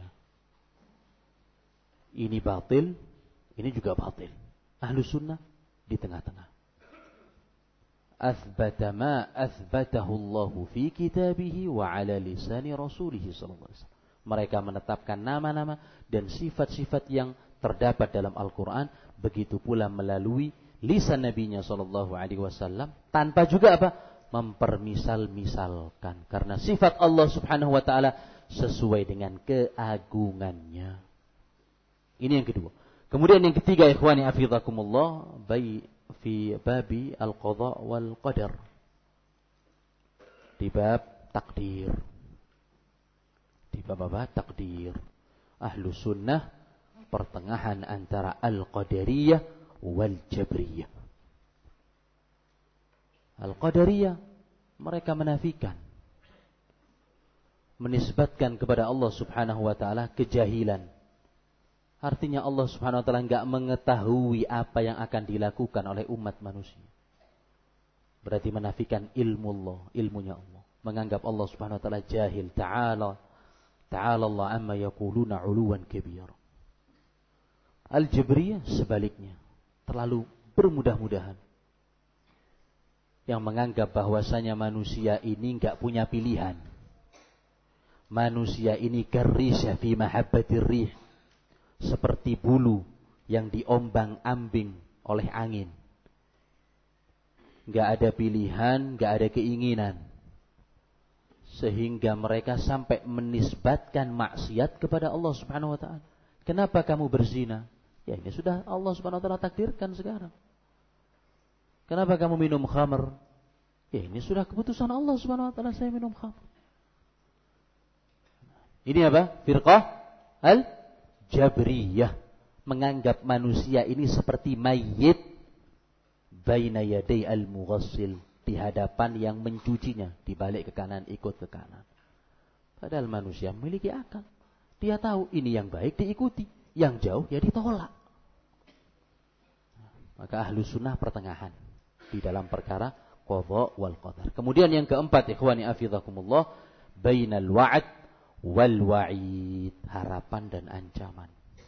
Ini batil, ini juga batil. Ahlus sunnah di tengah-tengah. athbata ma athbatahu Allah fi kitabihi wa ala lisani rasulih sallallahu alaihi wasallam. Mereka menetapkan nama-nama dan sifat-sifat yang terdapat dalam Al-Quran, begitu pula melalui lisan nabinya sallallahu alaihi wasallam, tanpa juga apa? Mempermisal-misalkan, karena sifat Allah Subhanahu wa taala sesuai dengan keagungannya. Ini yang kedua. Kemudian yang ketiga, ikhwani hafizakumullah, fi babi al-qadha wal qadar. Di bab takdir. Di bab apa? Takdir. Ahlu sunnah pertengahan antara al-qadariyah wal jabriyah. Al-qadariyah mereka menafikan, menisbatkan kepada Allah Subhanahu wa taala kejahilan. Artinya Allah Subhanahu wa taala enggak mengetahui apa yang akan dilakukan oleh umat manusia. Berarti menafikan ilmu Allah, ilmunya Allah. Menganggap Allah Subhanahu wa taala jahil. Ta'ala Allah amma yaquluna 'uluwan kabira. Al-Jabriyah sebaliknya, terlalu bermudah-mudahan, yang menganggap bahwasanya manusia ini enggak punya pilihan. Manusia ini karisya fi mahabbatir rih, seperti bulu yang diombang-ambing oleh angin. Enggak ada pilihan, enggak ada keinginan. Sehingga mereka sampai menisbatkan maksiat kepada Allah Subhanahu wa taala. Kenapa kamu berzina? Ya ini sudah Allah Subhanahu wa taala takdirkan sekarang. Kenapa kamu minum khamr? Ya ini sudah keputusan Allah Subhanahu wa taala, saya minum khamr. Ini apa? Firqah al-Jabriyah, menganggap manusia ini seperti mayit baina yaday al-mughassil, di hadapan yang mencucinya, dibalik ke kanan, ikut ke kanan. Padahal manusia memiliki akal. Dia tahu ini yang baik diikuti, yang jauh ya ditolak. Maka ahlu sunnah pertengahan di dalam perkara qadha wal qadar. Kemudian yang keempat, ikhwani afizakumullah, bainal wa'd wal wa'id, harapan dan ancaman.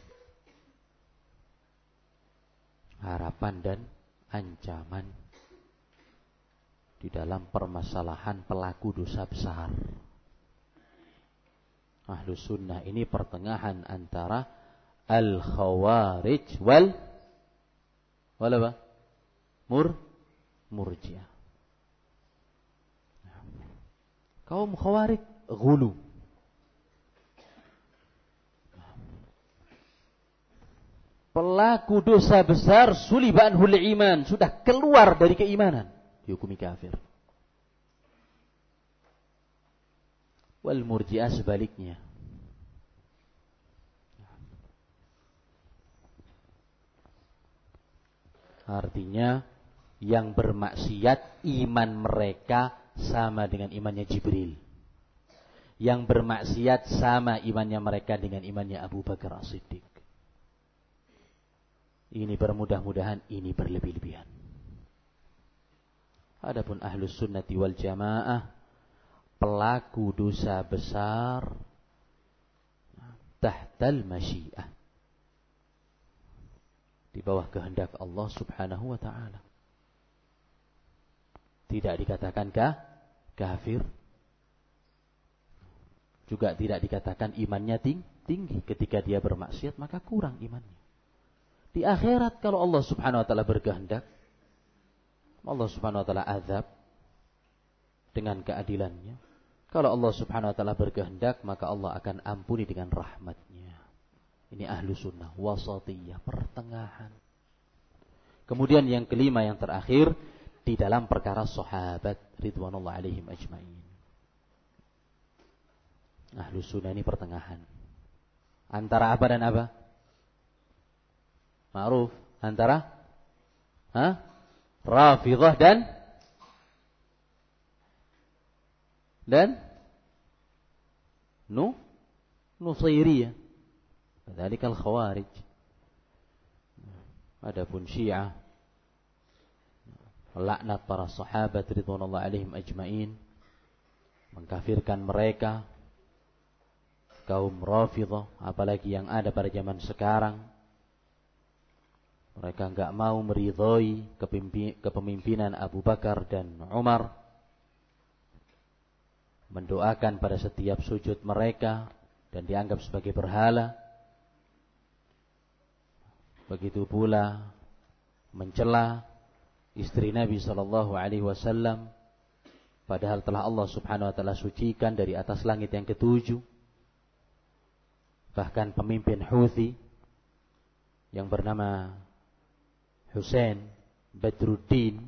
Harapan dan ancaman di dalam permasalahan pelaku dosa besar. Ahlu sunnah ini pertengahan antara al-khawarij wal apa? Murji'ah. Kaum khawarij ghulu. Pelaku dosa besar sulibanhul iman, sudah keluar dari keimanan, dihukumi kafir. Wal murji'ah sebaliknya. Artinya yang bermaksiat iman mereka sama dengan imannya Jibril. Yang bermaksiat sama imannya mereka dengan imannya Abu Bakar As-Siddiq. Ini bermudah-mudahan, ini berlebih-lebihan. Adapun ahlus sunnati wal jamaah, pelaku dosa besar tahtal masyiah, di bawah kehendak Allah Subhanahu wa taala. Tidak dikatakan kafir, juga tidak dikatakan imannya tinggi. Ketika dia bermaksiat maka kurang imannya. Di akhirat kalau Allah Subhanahu wa taala berkehendak, Allah Subhanahu wa taala azab dengan keadilannya. Kalau Allah Subhanahu wa taala berkehendak, maka Allah akan ampuni dengan rahmatnya. Ini ahlu sunnah wasatiyah, pertengahan. Kemudian yang kelima, yang terakhir, di dalam perkara sahabat ridwanullah alaihim ajma'in. Ahlu sunnah ini pertengahan antara apa dan apa? Ma'ruf, antara Rafidhah dan Nusairiyah. Dzalika al-Khawarij. Adapun Syiah, laknat para sahabat ridwanullah alaihim ajma'in, mengkafirkan mereka. Kaum Rafidhah, apalagi yang ada pada zaman sekarang, Mereka enggak mau meridhoi kepemimpinan Abu Bakar dan Umar. Mendoakan pada setiap sujud mereka dan dianggap sebagai berhala. Begitu pula mencela istri Nabi sallallahu alaihi wasallam, padahal telah Allah Subhanahu wa taala sucikan dari atas langit yang ketujuh. Bahkan pemimpin Houthi yang bernama Hussein Badruddin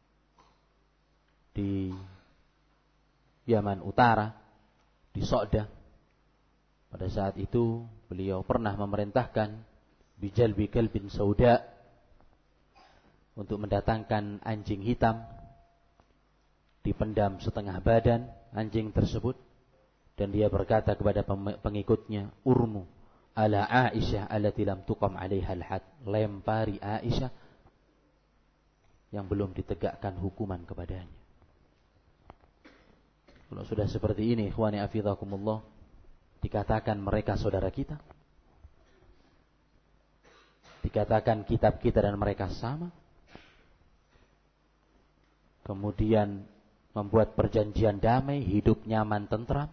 di Yaman Utara, di So'da, pada saat itu beliau pernah memerintahkan bijalbi kalbin sauda, untuk mendatangkan anjing hitam, dipendam setengah badan anjing tersebut, dan dia berkata kepada pengikutnya, urmu ala Aisyah allati lam tuqam 'alaiha al-had, lempari Aisyah yang belum ditegakkan hukuman kepadanya. Kalau sudah seperti ini, ikhwani afidhakumullah, dikatakan mereka saudara kita, dikatakan kitab kita dan mereka sama, kemudian membuat perjanjian damai, hidup nyaman tentram,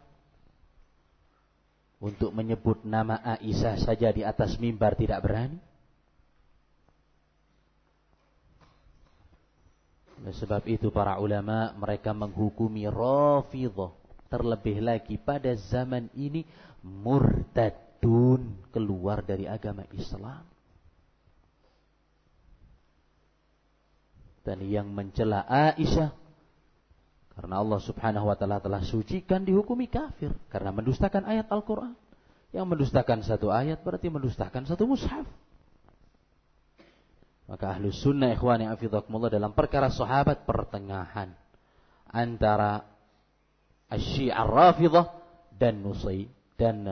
untuk menyebut nama Aisyah saja di atas mimbar tidak berani. Oleh sebab itu para ulama mereka menghukumi Rafidhah, terlebih lagi pada zaman ini, murtadun, keluar dari agama Islam. Dan yang mencela Aisyah, karena Allah Subhanahu wa taala telah sucikan, dihukumi kafir karena mendustakan ayat Al-Qur'an. Yang mendustakan satu ayat berarti mendustakan satu mushaf. Maka Ahlus Sunnah ikhwani afidhakumullah dalam perkara sahabat pertengahan antara Asy-Syi'ah Rafidhah dan Nusay dan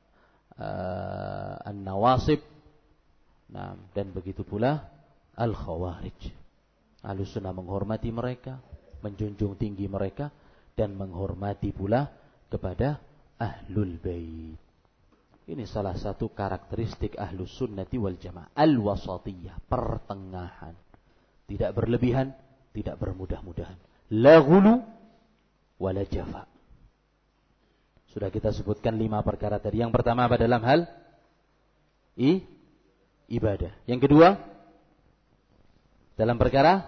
An-Nawasib, dan begitu pula Al-Khawarij. Ahlus Sunnah menghormati mereka, menjunjung tinggi mereka, dan menghormati pula kepada Ahlul Bait. Ini salah satu karakteristik Ahlus Sunnati wal Jamaah, al-wasatiyah, pertengahan. Tidak berlebihan, tidak bermudah-mudahan. La ghulu wa la jafa. Sudah kita sebutkan 5 perkara tadi. Yang pertama apa dalam hal ibadah. Yang kedua dalam perkara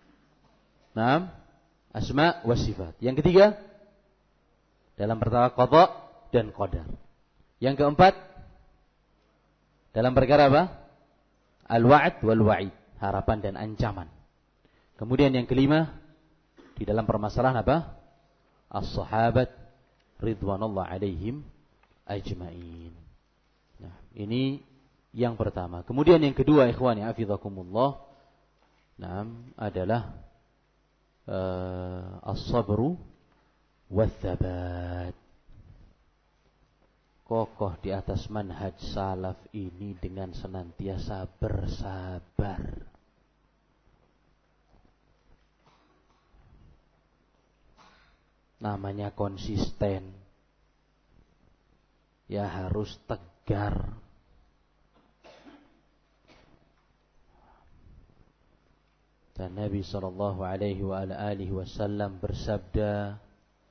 asma wa sifat. Yang ketiga dalam perkara qada dan qadar. Yang keempat dalam perkara apa? Al-wa'd wal wa'id, harapan dan ancaman. Kemudian yang kelima di dalam permasalahan apa? As-sahabat ridwanullah alaihim ajma'in. Nah, ini yang pertama. Kemudian yang kedua ikhwani afidhakumullah, adalah as-sabru wath-thabat. Kokoh di atas manhaj salaf ini dengan senantiasa bersabar. Namanya konsisten, ya harus tegar. Dan Nabi sallallahu alaihi wa alihi wasallam bersabda,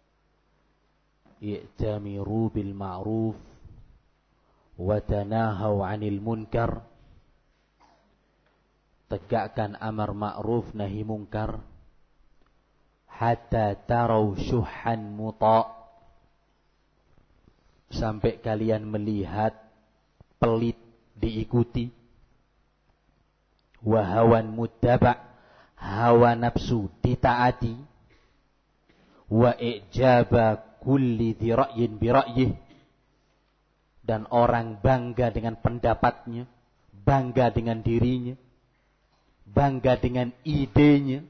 i'tamiru bil ma'ruf wa tanahaw 'anil munkar. Tegakkan amar ma'ruf nahi munkar hatta tarau syuhan muta, sampai kalian melihat pelit diikuti, wa hawan muttaba, hawa nafsu ditaati, wa ijaba kulli dhi ra'yin bi ra'yih, dan orang bangga dengan pendapatnya, bangga dengan dirinya, bangga dengan idenya,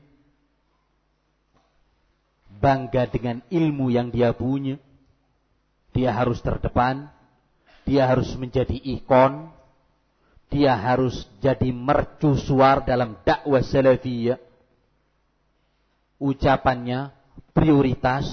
bangga dengan ilmu yang dia punya. Dia harus terdepan, dia harus menjadi ikon, dia harus jadi mercusuar dalam dakwah salafiyah. Ucapannya prioritas.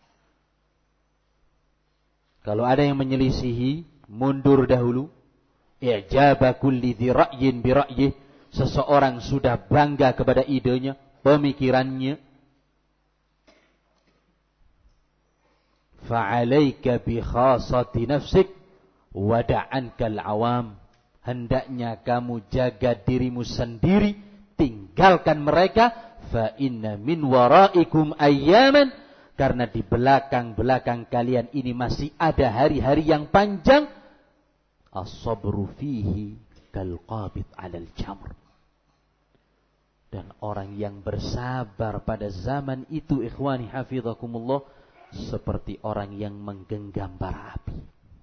Kalau ada yang menyelisihi, mundur dahulu. I'jaba kulli dhi ra'yin bi ra'yih, seseorang sudah bangga kepada idenya, pemikirannya, fa'alaika bi khasati nafsik wada'ankal awam. Hendaknya kamu jaga dirimu sendiri, tinggalkan mereka. Fa inna min waraikum ayyaman, karena di belakang-belakang kalian ini masih ada hari-hari yang panjang. As-sabru fihi kal qabid 'alal jamr. Dan orang yang bersabar pada zaman itu, ikhwani hafizakumullah, seperti orang yang menggenggam bara api.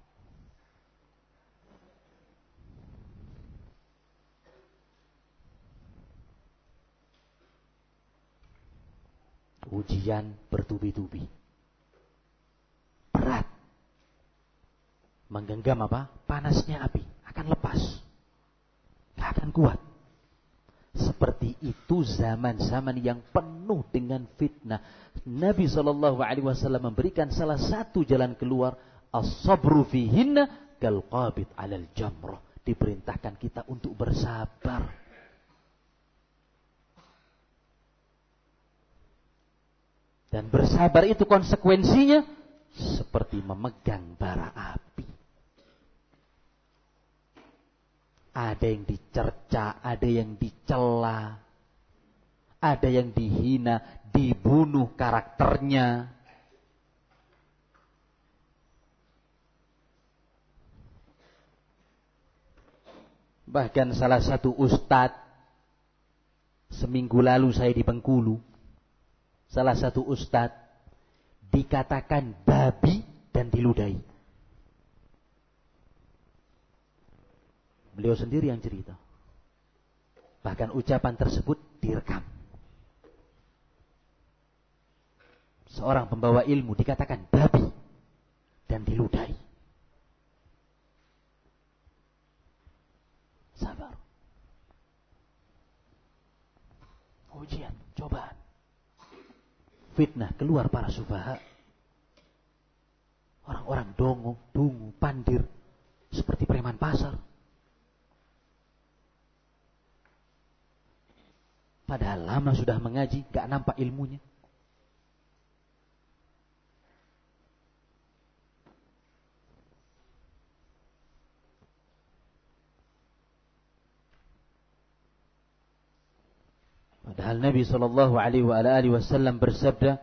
Ujian bertubi-tubi, berat, menggenggam apa? Panasnya api, akan lepas, gak akan kuat. Seperti itu zaman-zaman yang penuh dengan fitnah. Nabi SAW memberikan salah satu jalan keluar. As-sabru fihinna kal qabid 'alal jamrah. Diperintahkan kita untuk bersabar. Dan bersabar itu konsekuensinya seperti memegang bara api. Ada yang dicerca, ada yang dicela, ada yang dihina, dibunuh karakternya. Bahkan salah satu ustadz, seminggu lalu saya di Bengkulu, salah satu ustadz dikatakan babi dan diludahi. Beliau sendiri yang cerita. Bahkan ucapan tersebut direkam. Seorang pembawa ilmu dikatakan babi dan diludahi. Sabar. Ujian, cobaan. Fitnah keluar para sufaha. Orang-orang dongo, dungu, pandir, seperti preman pasar. Padahal lama sudah mengaji, gak nampak ilmunya. Padahal Nabi SAW bersabda,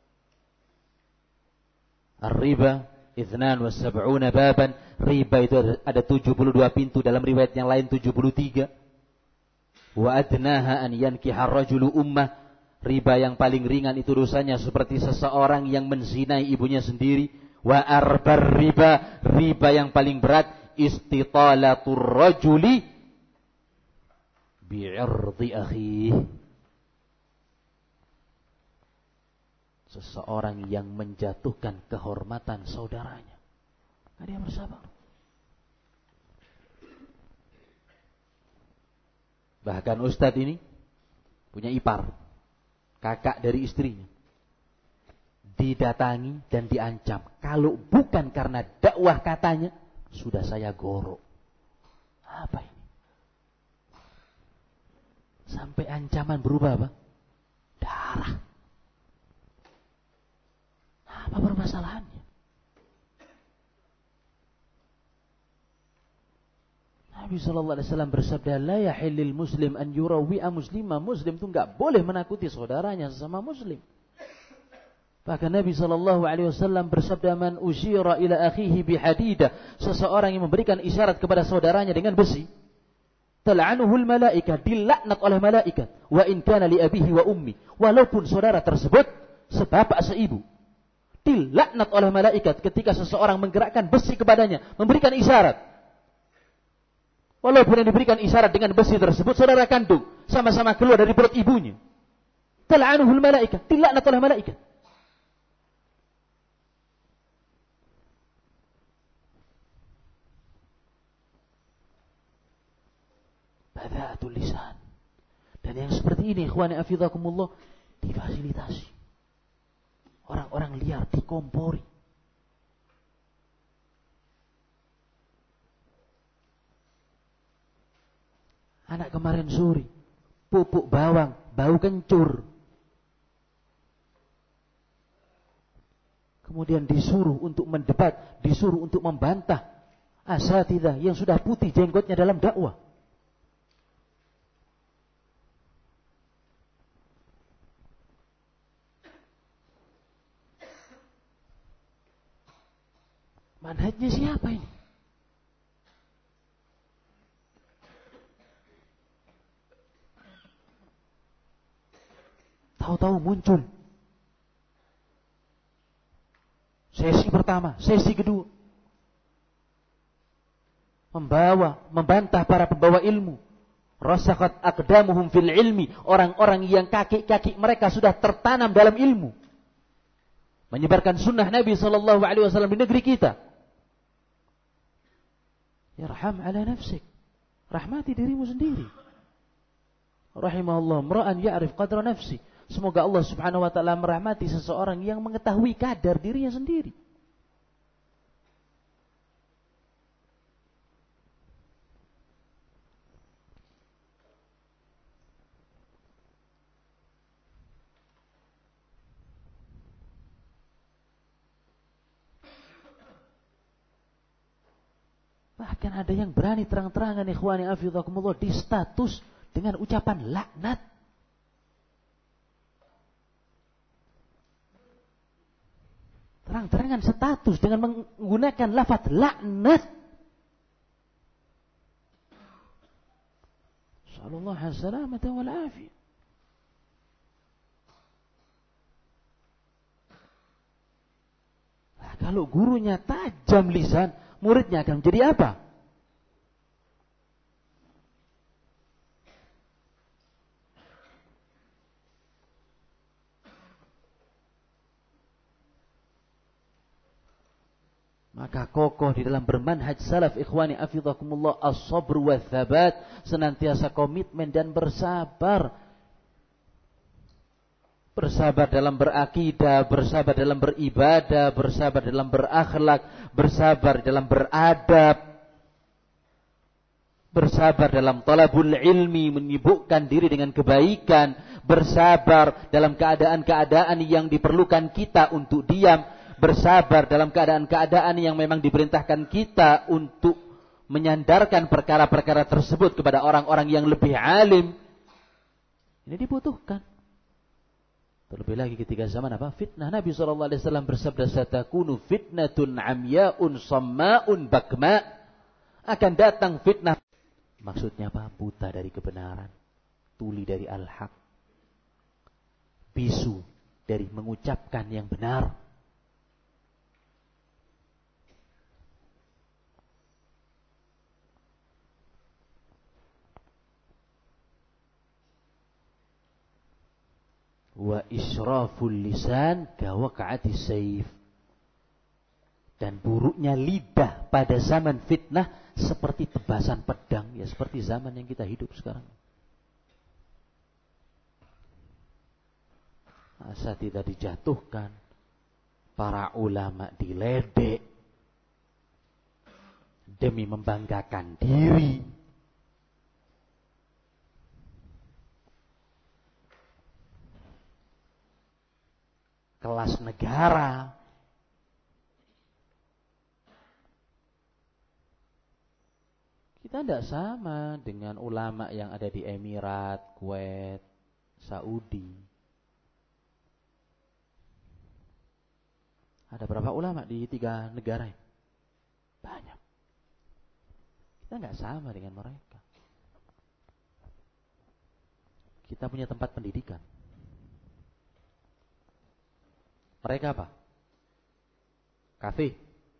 Ar-riba 72 baban. Riba itu ada 72 pintu, dalam riwayat yang lain 73. Wa adnaha an yankihar rajulu ummah. Riba yang paling ringan itu dosanya seperti seseorang yang menzinai ibunya sendiri. Wa arbar riba. Riba yang paling berat istitalatur rajuli bi'irdi akhih. Seseorang yang menjatuhkan kehormatan saudaranya. Ada yang bersabar. Bahkan ustadz ini punya ipar, kakak dari istrinya, didatangi dan diancam. Kalau bukan karena dakwah katanya, sudah saya gorok. Apa ini? Sampai ancaman berubah apa? Darah. Apa permasalahannya? Nabi SAW bersabda, la yahillil muslim an yurawi'a muslima. Muslim itu enggak boleh menakuti saudaranya sesama muslim. Bahkan Nabi SAW bersabda, man usyira ila akhihi bihadida. Seseorang yang memberikan isyarat kepada saudaranya dengan besi, tal'anuhul malaikah, dilaknat oleh malaikat. Wa in kana li abihi wa ummi. Walaupun saudara tersebut sebapak seibu, dilaknat oleh malaikat ketika seseorang menggerakkan besi kepadanya, memberikan isyarat. Walaupun yang diberikan isyarat dengan besi tersebut saudara kandung, sama-sama keluar dari perut ibunya. Tal'anuhul malaikat, dilaknat oleh malaikat. Bada'atul lisan. Dan yang seperti ini, ikhwani afidakumullah, difasilitasi. Orang-orang liar dikompori. Anak kemarin sore pupuk bawang, bau kencur. Kemudian disuruh untuk mendebat, disuruh untuk membantah asatidzah yang sudah putih jenggotnya dalam dakwah. Manhajnya siapa ini? Tahu-tahu muncul sesi pertama, sesi kedua, membantah para pembawa ilmu. Rasakhat aqdamuhum fil ilmi, orang-orang yang kaki-kaki mereka sudah tertanam dalam ilmu, menyebarkan sunnah Nabi sallallahu alaihi wasallam di negeri kita. Yarham ala nafsik, rahmati dirimu sendiri. Rahimahullah mra'an ya'rif qadra nafsi. Semoga Allah subhanahu wa ta'ala merahmati seseorang yang mengetahui kadar dirinya sendiri. Bahkan ada yang berani terang-terangan ikhwani afidhakumullah di status dengan ucapan laknat. Terang-terangan status dengan menggunakan lafaz laknat. Sallallahu alaihi wasallam wal afiyah. Nah, kalau gurunya tajam lisan, muridnya akan menjadi apa? Maka kokoh di dalam bermanhaj salaf ikhwani afidhakumullah as-sabr wa thabat, senantiasa komitmen dan bersabar. Bersabar dalam berakidah, bersabar dalam beribadah, bersabar dalam berakhlak, bersabar dalam beradab, bersabar dalam talabul ilmi, menyibukkan diri dengan kebaikan, bersabar dalam keadaan-keadaan yang diperlukan kita untuk diam, bersabar dalam keadaan-keadaan yang memang diperintahkan kita untuk menyandarkan perkara-perkara tersebut kepada orang-orang yang lebih alim. Ini dibutuhkan. Terlebih lagi ketika zaman apa? Fitnah. Nabi SAW bersabda, satakunu fitnatun amya'un samma'un bakma. Akan datang fitnah. Maksudnya apa? Buta dari kebenaran, tuli dari al-haq, bisu dari mengucapkan yang benar. Wa israful lisan kawaqa'ati sayf. Dan buruknya lidah pada zaman fitnah seperti tebasan pedang, ya seperti zaman yang kita hidup sekarang. Asa tidak dijatuhkan, para ulama diledek demi membanggakan diri. Kelas negara. Kita tidak sama dengan ulama yang ada di Emirat, Kuwait, Saudi. Ada berapa ulama di 3 negara ini? Banyak. Kita tidak sama dengan mereka. Kita punya tempat pendidikan. Mereka apa? Kafe.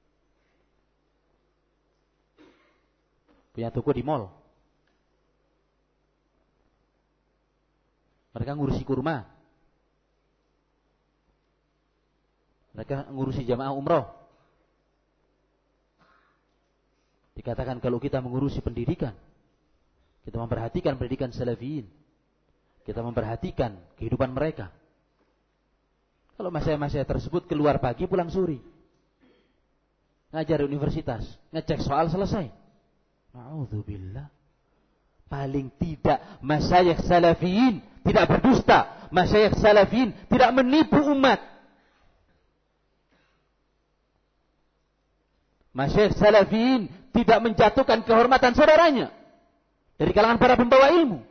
Punya toko di mall. Mereka ngurusi kurma. Mereka ngurusi jamaah umroh. Dikatakan kalau kita mengurusi pendidikan, kita memperhatikan pendidikan salafiyin, kita memperhatikan kehidupan mereka. Kalau masya-masya tersebut keluar pagi pulang sore, ngajar di universitas, ngecek soal selesai. Na'udzubillah. Paling tidak masyayikh salafiyin tidak berdusta, masyayikh salafiyin tidak menipu umat. Masyayikh salafiyin tidak menjatuhkan kehormatan saudaranya dari kalangan para pembawa ilmu.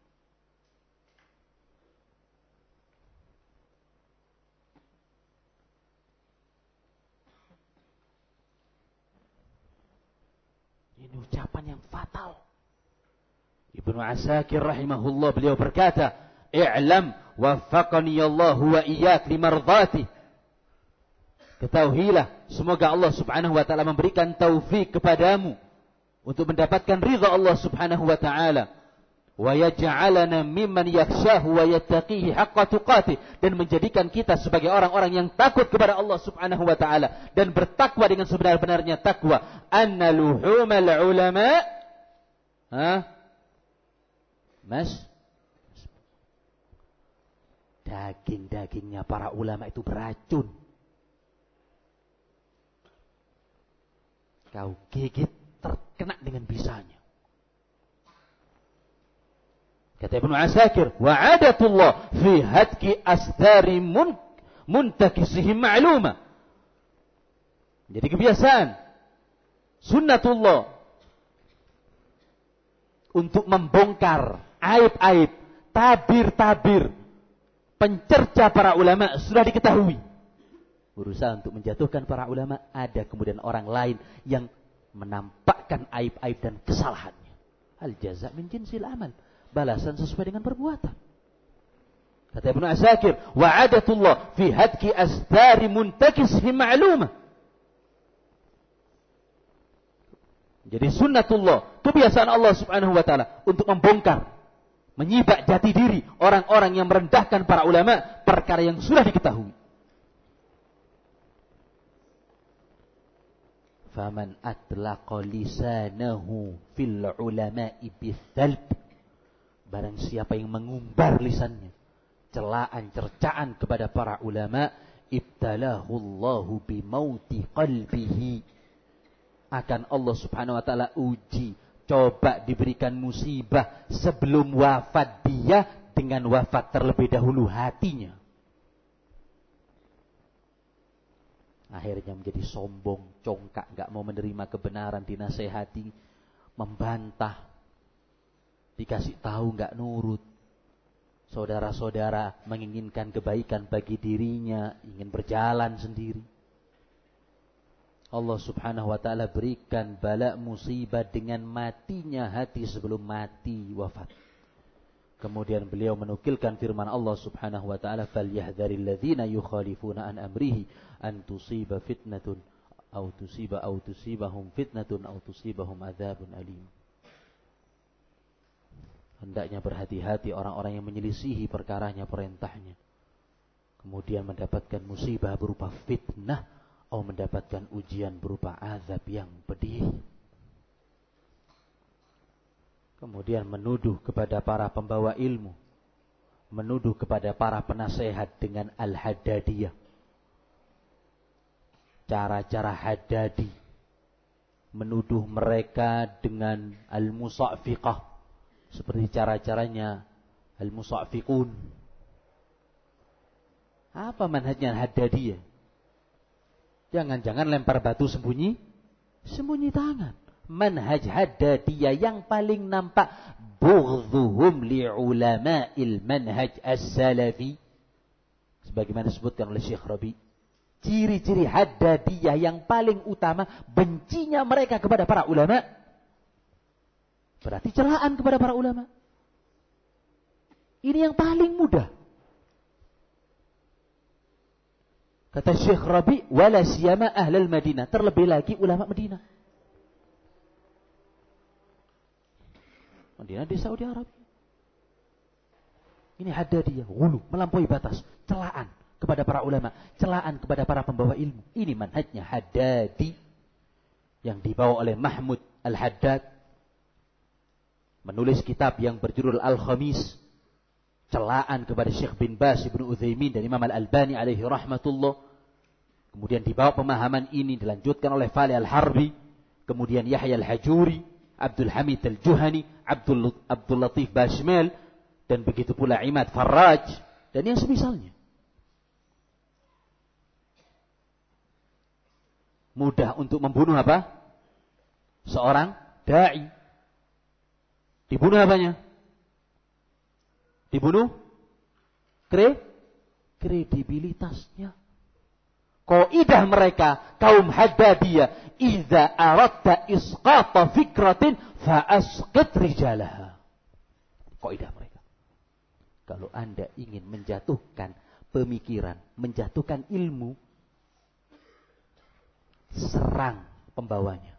Ini ucapan yang fatal. Ibnu Asakir rahimahullah beliau berkata, "I'lam waffaqani Allah wa iyyak limardati." Ketahuilah, semoga Allah Subhanahu wa taala memberikan taufik kepadamu untuk mendapatkan ridha Allah Subhanahu wa taala, wa yaj'alana mimman yakhshahu wa yattaqihi haqqa tuqatih, dan menjadikan kita sebagai orang-orang yang takut kepada Allah Subhanahu wa taala dan bertakwa dengan sebenar-benarnya takwa. Anna luhumal ulama daging-dagingnya para ulama itu beracun. Kau gigit terkena dengan bisanya. Kata Ibnu Asakir, wa'adatullah fi hadki asdari muntakisihim ma'luma. Jadi kebiasaan sunnatullah untuk membongkar aib-aib, tabir-tabir, pencerca para ulama sudah diketahui. Berusaha untuk menjatuhkan para ulama, ada kemudian orang lain yang menampakkan aib-aib dan kesalahannya. Al-jaza' min jinsil amal. Balasan sesuai dengan perbuatan. Kata Ibnu Asakir, wa'adatullah fi hadki asdari muntakisihim ma'lumah. Jadi sunnatullah, kebiasaan Allah Subhanahu wa taala untuk membongkar, menyibak jati diri orang-orang yang merendahkan para ulama, perkara yang sudah diketahui. Faman atlaqa lisanahu fil ulama'i bithalb, barang siapa yang mengumbar lisannya celaan cercaan kepada para ulama, ibtalahu Allahu bimauti qalbihi, akan Allah Subhanahu wa taala uji, coba diberikan musibah sebelum wafat dia dengan wafat terlebih dahulu hatinya. Akhirnya menjadi sombong, congkak, gak mau menerima kebenaran, dinasehati, membantah, dikasih tahu gak nurut. Saudara-saudara menginginkan kebaikan bagi dirinya, ingin berjalan sendiri. Allah Subhanahu wa taala berikan bala musibah dengan matinya hati sebelum mati wafat. Kemudian beliau menukilkan firman Allah Subhanahu wa taala, "Falyahdharil ladzina yukhalifuna an amrihi an tusiba fitnatun aw tusibahum fitnatun aw tusibahum adzabun alim." Hendaknya berhati-hati orang-orang yang menyelisihi perkaranya, perintahnya, kemudian mendapatkan musibah berupa fitnah atau mendapatkan ujian berupa azab yang pedih. Kemudian menuduh kepada para pembawa ilmu, menuduh kepada para penasehat dengan al-haddadiyah, cara-cara haddadi, menuduh mereka dengan al-musa'fiqah, seperti cara-caranya al-musa'fiqun. Apa manhajnya haddadiyah? Jangan-jangan lempar batu sembunyi tangan. Manhaj haddadiyah yang paling nampak bughdhuhum li'ulama'il manhaj as-salafi, sebagaimana disebutkan oleh Syekh Rabi. Ciri-ciri haddadiyah yang paling utama, bencinya mereka kepada para ulama. Berarti celaan kepada para ulama. Ini yang paling mudah. Kata Syekh Rabi, wala siyama ahlal Madinah, terlebih lagi ulama Madinah. Madinah di Saudi Arabia. Ini haddadiyah, ghulu, melampaui batas, celaan kepada para ulama, celaan kepada para pembawa ilmu. Ini manhajnya Haddadi yang dibawa oleh Mahmud Al-Haddad, menulis kitab yang berjudul Al-Khamis, celaan kepada Syekh bin Baz, Ibnu Utsaimin dan Imam Al-Albani alaihi rahmatullah. Kemudian dibawa pemahaman ini dilanjutkan oleh Fali Al-Harbi, kemudian Yahya Al-Hajuri, Abdul Hamid Al-Juhani, Abdul Latif Bashmal, dan begitu pula Imad Farraj, dan yang semisalnya. Mudah untuk membunuh apa? Seorang da'i. Dibunuh apanya? Dibunuh kredibilitasnya. Kaidah mereka kaum Haddadiyah, idza aradta isqata fikratin fa asqit rijalaha. Kaidah mereka. Kalau Anda ingin menjatuhkan pemikiran, menjatuhkan ilmu, serang pembawanya.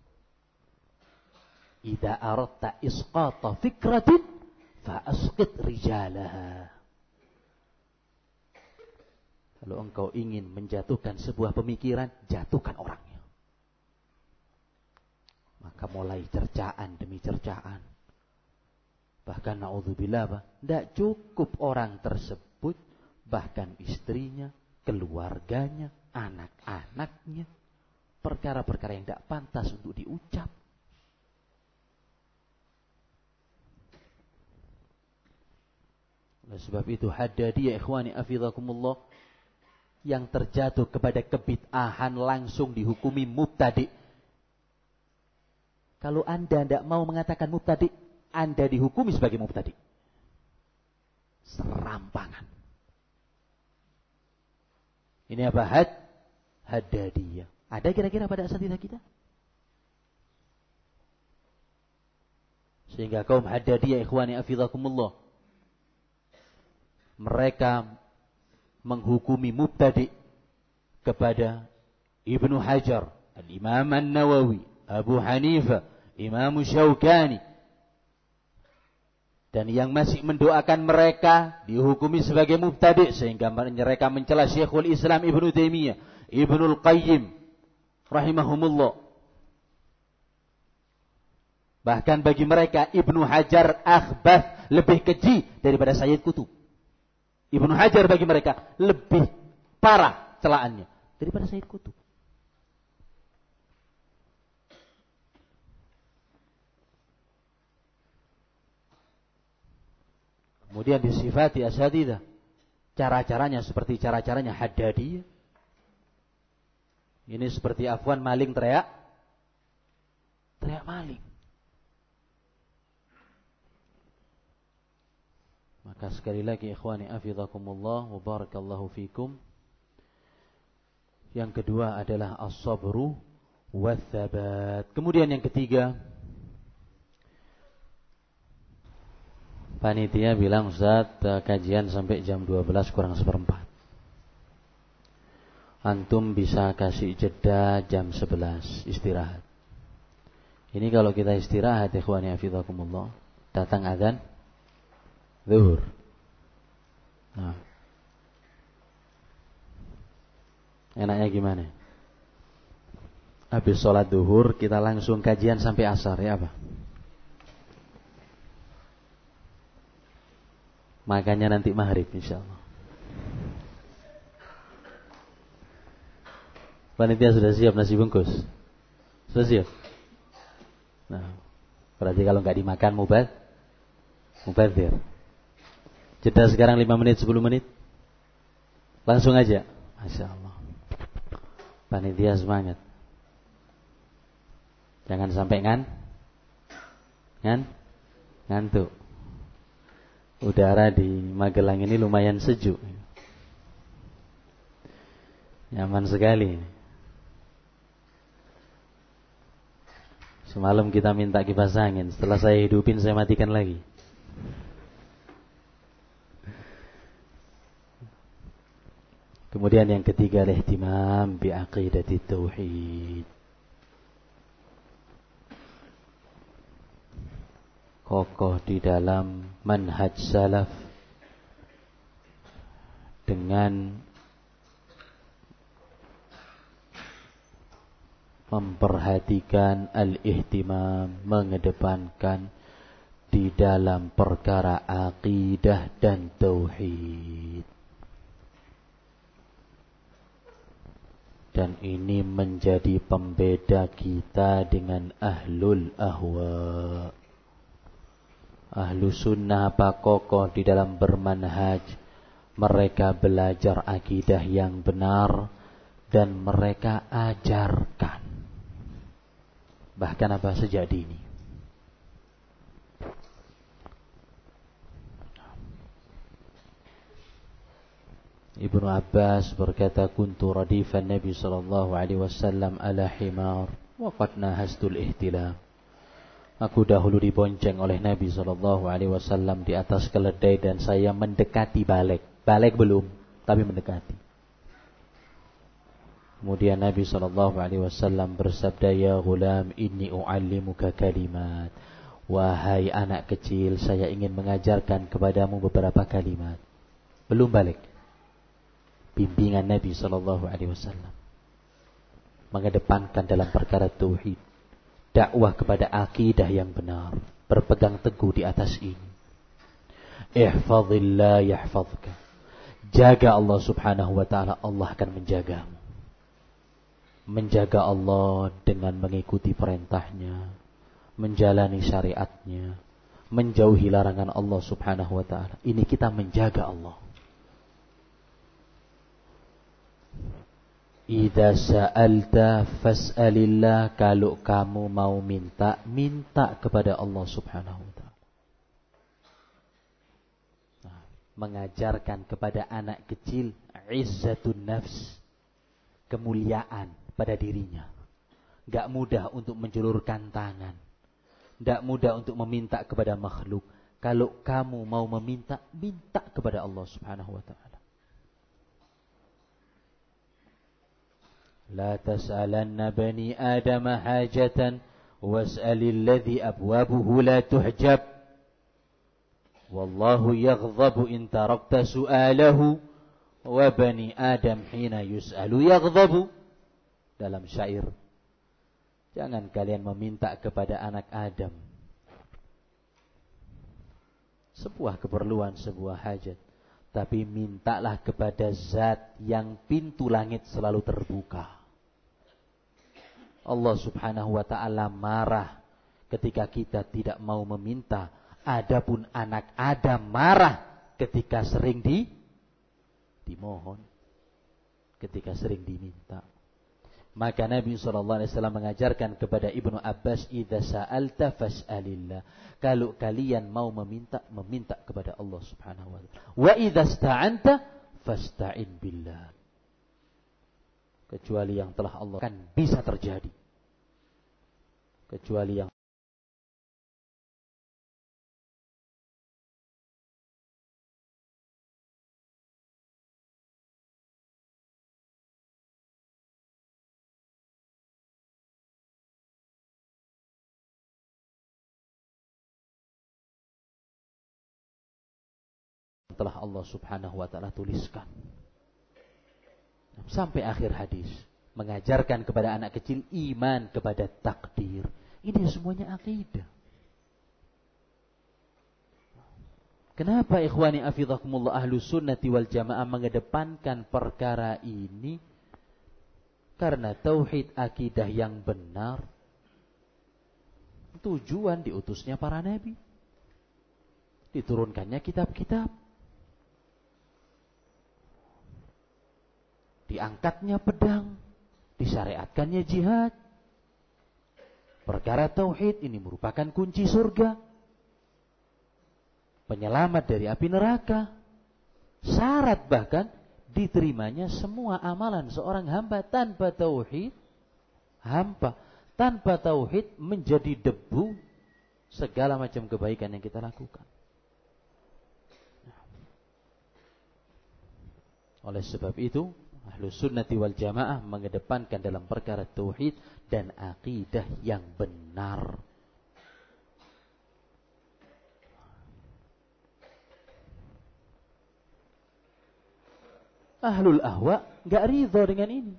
Idza aradta isqata fikratin fa asqit rijalaha. Kalau engkau ingin menjatuhkan sebuah pemikiran, jatuhkan orangnya. Maka mulai cercaan demi cercaan. Bahkan na'udzubillah, tidak cukup orang tersebut, bahkan istrinya, keluarganya, anak-anaknya, perkara-perkara yang tidak pantas untuk diucap. Oleh sebab itu, Haddadiyah ikhwani afidhakumullah, yang terjatuh kepada kebid'ahan langsung dihukumi mubtadi'. Kalau Anda tidak mau mengatakan mubtadi', Anda dihukumi sebagai mubtadi'. Serampangan. Ini apa? Haddadiyah. Ada kira-kira pada asatidzah kita? Sehingga kaum Haddadiyah ikhwani afidhakumullah, mereka menghukumi mubtadi' kepada Ibnu Hajar, Al-Imam An-Nawawi, Abu Hanifah, Imam Syaukani, dan yang masih mendoakan mereka dihukumi sebagai mubtadi', sehingga mereka mencela Syekhul Islam Ibnu Taimiyah, Ibnul Qayyim rahimahumullah. Bahkan bagi mereka Ibnu Hajar akhbath, lebih keji daripada Sayyid Qutb. Ibnu Hajar bagi mereka lebih parah celaannya daripada Sayyid Qutb. Kemudian disifati asatidzah, cara-caranya seperti cara-caranya Haddadiyah. Ini seperti afwan maling teriak maling. Maka sekali lagi ikhwani afidhakumullah wa barakallahu fikum. Yang kedua adalah as-sabru wath-thabat. Kemudian yang ketiga, panitia bilang Ustaz, kajian sampai jam 12 kurang seperempat. Antum bisa kasih jeda jam 11 istirahat. Ini kalau kita istirahat ikhwani afidhakumullah, datang azan zuhur. Nah, enaknya gimana? Habis sholat zuhur kita langsung kajian sampai asar, ya apa? Makanya nanti maghrib insyaallah. Panitia sudah siap nasi bungkus? Sudah siap? Nah, berarti kalau nggak dimakan mubadzir. Jeda sekarang 5 menit, 10 menit. Langsung aja. Masya Allah. Panitia semangat. Jangan sampai ngantuk. Udara di Magelang ini lumayan sejuk. Nyaman sekali. Semalam kita minta kipas angin. Setelah saya hidupin, saya matikan lagi. Kemudian yang ketiga, al-ihtimam bi aqidati tauhid. Kokoh di dalam manhaj salaf dengan memperhatikan al-ihtimam, mengedepankan di dalam perkara aqidah dan tauhid. Dan ini menjadi pembeda kita dengan ahlul ahwa. Ahlu sunnah apa kokoh di dalam bermanhaj. Mereka belajar akidah yang benar dan mereka ajarkan. Bahkan apa sejak dini. Ibnu Abbas berkata, kuntu radifan Nabi sallallahu alaihi wasallam ala himar wa qad nahastul ihtilam. Aku dahulu dibonceng oleh Nabi sallallahu alaihi wasallam di atas keledai dan saya mendekati balik. Balik belum, tapi mendekati. Kemudian Nabi sallallahu alaihi wasallam bersabda, ya ghulam inni uallimuka kalimat. Wahai anak kecil, saya ingin mengajarkan kepadamu beberapa kalimat. Belum balik. Bimbingan Nabi sallallahu alaihi wasallam mengedepankan dalam perkara tauhid, dakwah kepada akidah yang benar, berpegang teguh di atas ini. Ihfazillah yahfazka. Jaga Allah subhanahu wa ta'ala, Allah akan menjagamu. Menjaga Allah dengan mengikuti perintahnya, menjalani syariatnya, menjauhi larangan Allah subhanahu wa ta'ala. Ini kita menjaga Allah. Idza sa'alta fas'alillah. Kalau kamu mau minta, minta kepada Allah subhanahu wa ta'ala. Mengajarkan kepada anak kecil izzatun nafs, kemuliaan pada dirinya. Gak mudah untuk menjulurkan tangan, gak mudah untuk meminta kepada makhluk. Kalau kamu mau meminta, minta kepada Allah subhanahu wa ta'ala. La tas'alanna bani Adam hajatan was'alil ladzi abwabuhu la tuhjab. Wallahu yaghdabu in tarakta su'alahu wa bani Adam hina yus'alu yaghdabu. Dalam syair, jangan kalian meminta kepada anak Adam sebuah keperluan, sebuah hajat, tapi mintalah kepada zat yang pintu langit selalu terbuka. Allah subhanahu wa ta'ala marah ketika kita tidak mau meminta. Adapun anak Adam marah ketika sering dimohon, ketika sering diminta. Maka Nabi SAW mengajarkan kepada Ibnu Abbas, idza sa'alta fas'alillah. Kalau kalian mau meminta, meminta kepada Allah subhanahu wa ta'ala. Wa idza sta'anta fasta'in billah. Kecuali yang telah Allah kan bisa terjadi. Kecuali yang telah Allah subhanahu wa ta'ala tuliskan. Sampai akhir hadis mengajarkan kepada anak kecil iman kepada takdir. Ini semuanya akidah. Kenapa ikhwani afidhakumullah ahlu sunnati wal jamaah mengedepankan perkara ini? Karena tauhid akidah yang benar tujuan diutusnya para nabi, diturunkannya kitab-kitab, diangkatnya pedang, disyariatkannya jihad. Perkara tauhid ini merupakan kunci surga, penyelamat dari api neraka. Syarat bahkan diterimanya semua amalan seorang hamba. Tanpa tauhid, tanpa tauhid menjadi debu segala macam kebaikan yang kita lakukan. Oleh sebab itu, Ahlus Sunnati wal Jamaah mengedepankan dalam perkara tauhid dan akidah yang benar. Ahlul ahwa enggak ridho dengan ini.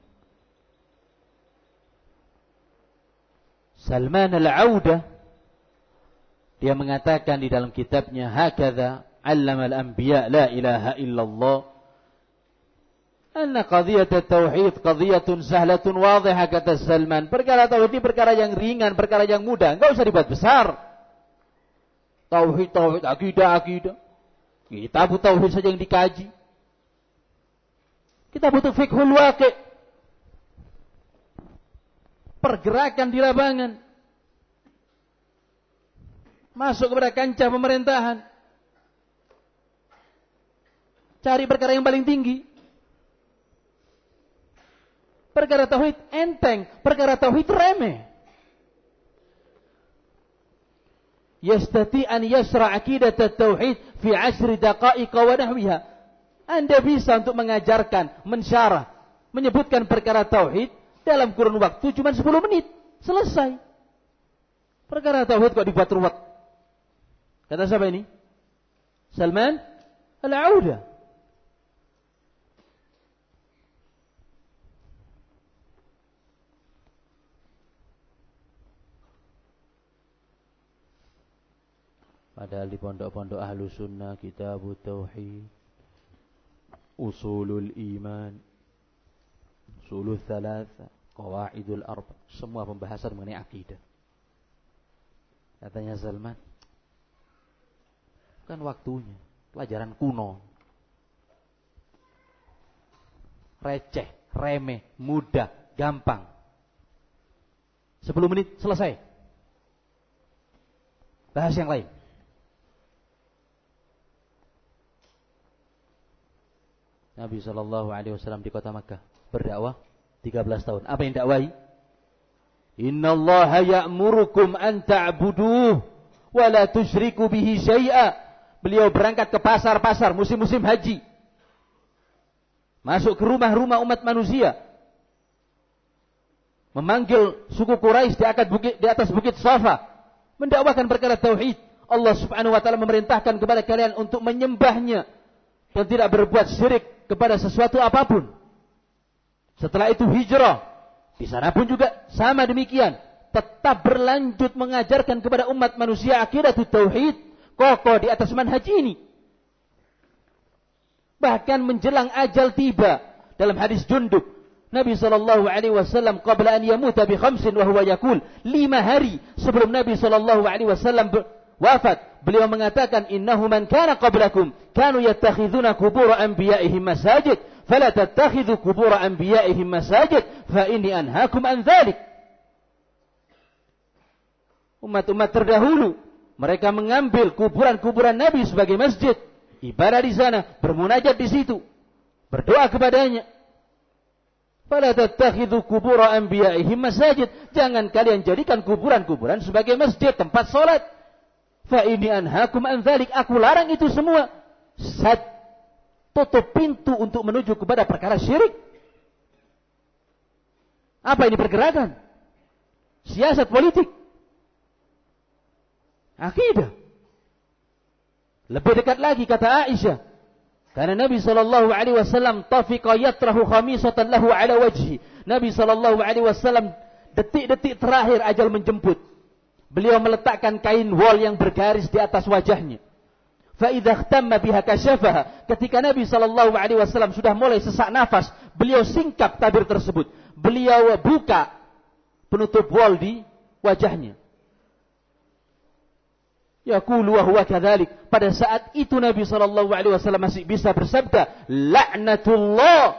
Salman al-Audah dia mengatakan di dalam kitabnya, hakadha 'allama al-anbiya la ilaha illallah Anna qadhiyat at-tauhid qadhiyatun sahlatun wadhihah, kata Salman. Perkara tauhid ini perkara yang ringan, perkara yang mudah, enggak usah dibuat besar. Tauhid, akidah. Kitab tauhid saja yang dikaji. Kita butuh fiqhul waqi'. Pergerakan di lapangan. Masuk kepada kancah pemerintahan. Cari perkara yang paling tinggi. Perkara tauhid enteng, perkara tauhid remeh. Yastati an yasra' aqidat at-tauhid fi 10 daqa'iq wa nahwiha. Anda bisa untuk mengajarkan, mensyarah, menyebutkan perkara tauhid dalam kurun waktu cuma 10 menit. Selesai. Perkara tauhid kok dibuat ruwet. Kata siapa ini? Salman Al-Auda. Padahal di pondok-pondok ahlu sunnah, kitabut tauhid, usulul iman, usulul thalatha, qawaidul arba, semua pembahasan mengenai akidah. Katanya Salman, kan waktunya, pelajaran kuno, receh, remeh, mudah, gampang. 10 menit selesai. Bahas yang lain. Nabi SAW di kota Makkah berdakwah 13 tahun. Apa yang dakwahi? Innallaha ya'murukum an ta'buduh wa la tusyriku bihi syai'a. Beliau berangkat ke pasar-pasar musim-musim haji. Masuk ke rumah-rumah umat manusia. Memanggil suku Quraisy di atas bukit Safa, mendakwakan perkara tauhid. Allah Subhanahu wa taala memerintahkan kepada kalian untuk menyembahnya dan tidak berbuat syirik kepada sesuatu apapun. Setelah itu hijrah. Di sana pun juga sama demikian. Tetap berlanjut mengajarkan kepada umat manusia aqidatut tauhid. Kokoh di atas manhaj ini. Bahkan menjelang ajal tiba. Dalam hadis Jundub, Nabi SAW qabla an yamuta bi 5 wa huwa yakul. 5 hari sebelum Nabi SAW wafat, beliau mengatakan, innahu man kana qablakum kanu yattakhidhuna qubur anbiya'ihim masajid fala tattakhidhu qubur anbiya'ihim masajid fa inni anhaakum an dzalik. Umat-umat terdahulu mereka mengambil kuburan-kuburan Nabi sebagai masjid, ibadah di sana, bermunajat di situ, berdoa kepadanya. Fala tattakhidhu qubur anbiya'ihim masajid, jangan kalian jadikan kuburan-kuburan sebagai masjid, tempat salat. Fa ini anhaakum an dzalik, aku larang itu semua. Sad, tutup pintu untuk menuju kepada perkara syirik. Apa ini pergerakan? Siasat politik. Akidah. Lebih dekat lagi kata Aisyah, karena Nabi SAW tafiqa yatrahu khamisatan lahu ala wajhi. Nabi SAW detik-detik terakhir ajal menjemput, beliau meletakkan kain wol yang bergaris di atas wajahnya. Fa idza ihtamma biha kashafaha. Ketika Nabi SAW sudah mulai sesak nafas, beliau singkap tabir tersebut. Beliau buka penutup wol di wajahnya. Yaqulu wa huwa kadzalik. Pada saat itu Nabi SAW masih bisa bersabda, laknatullah.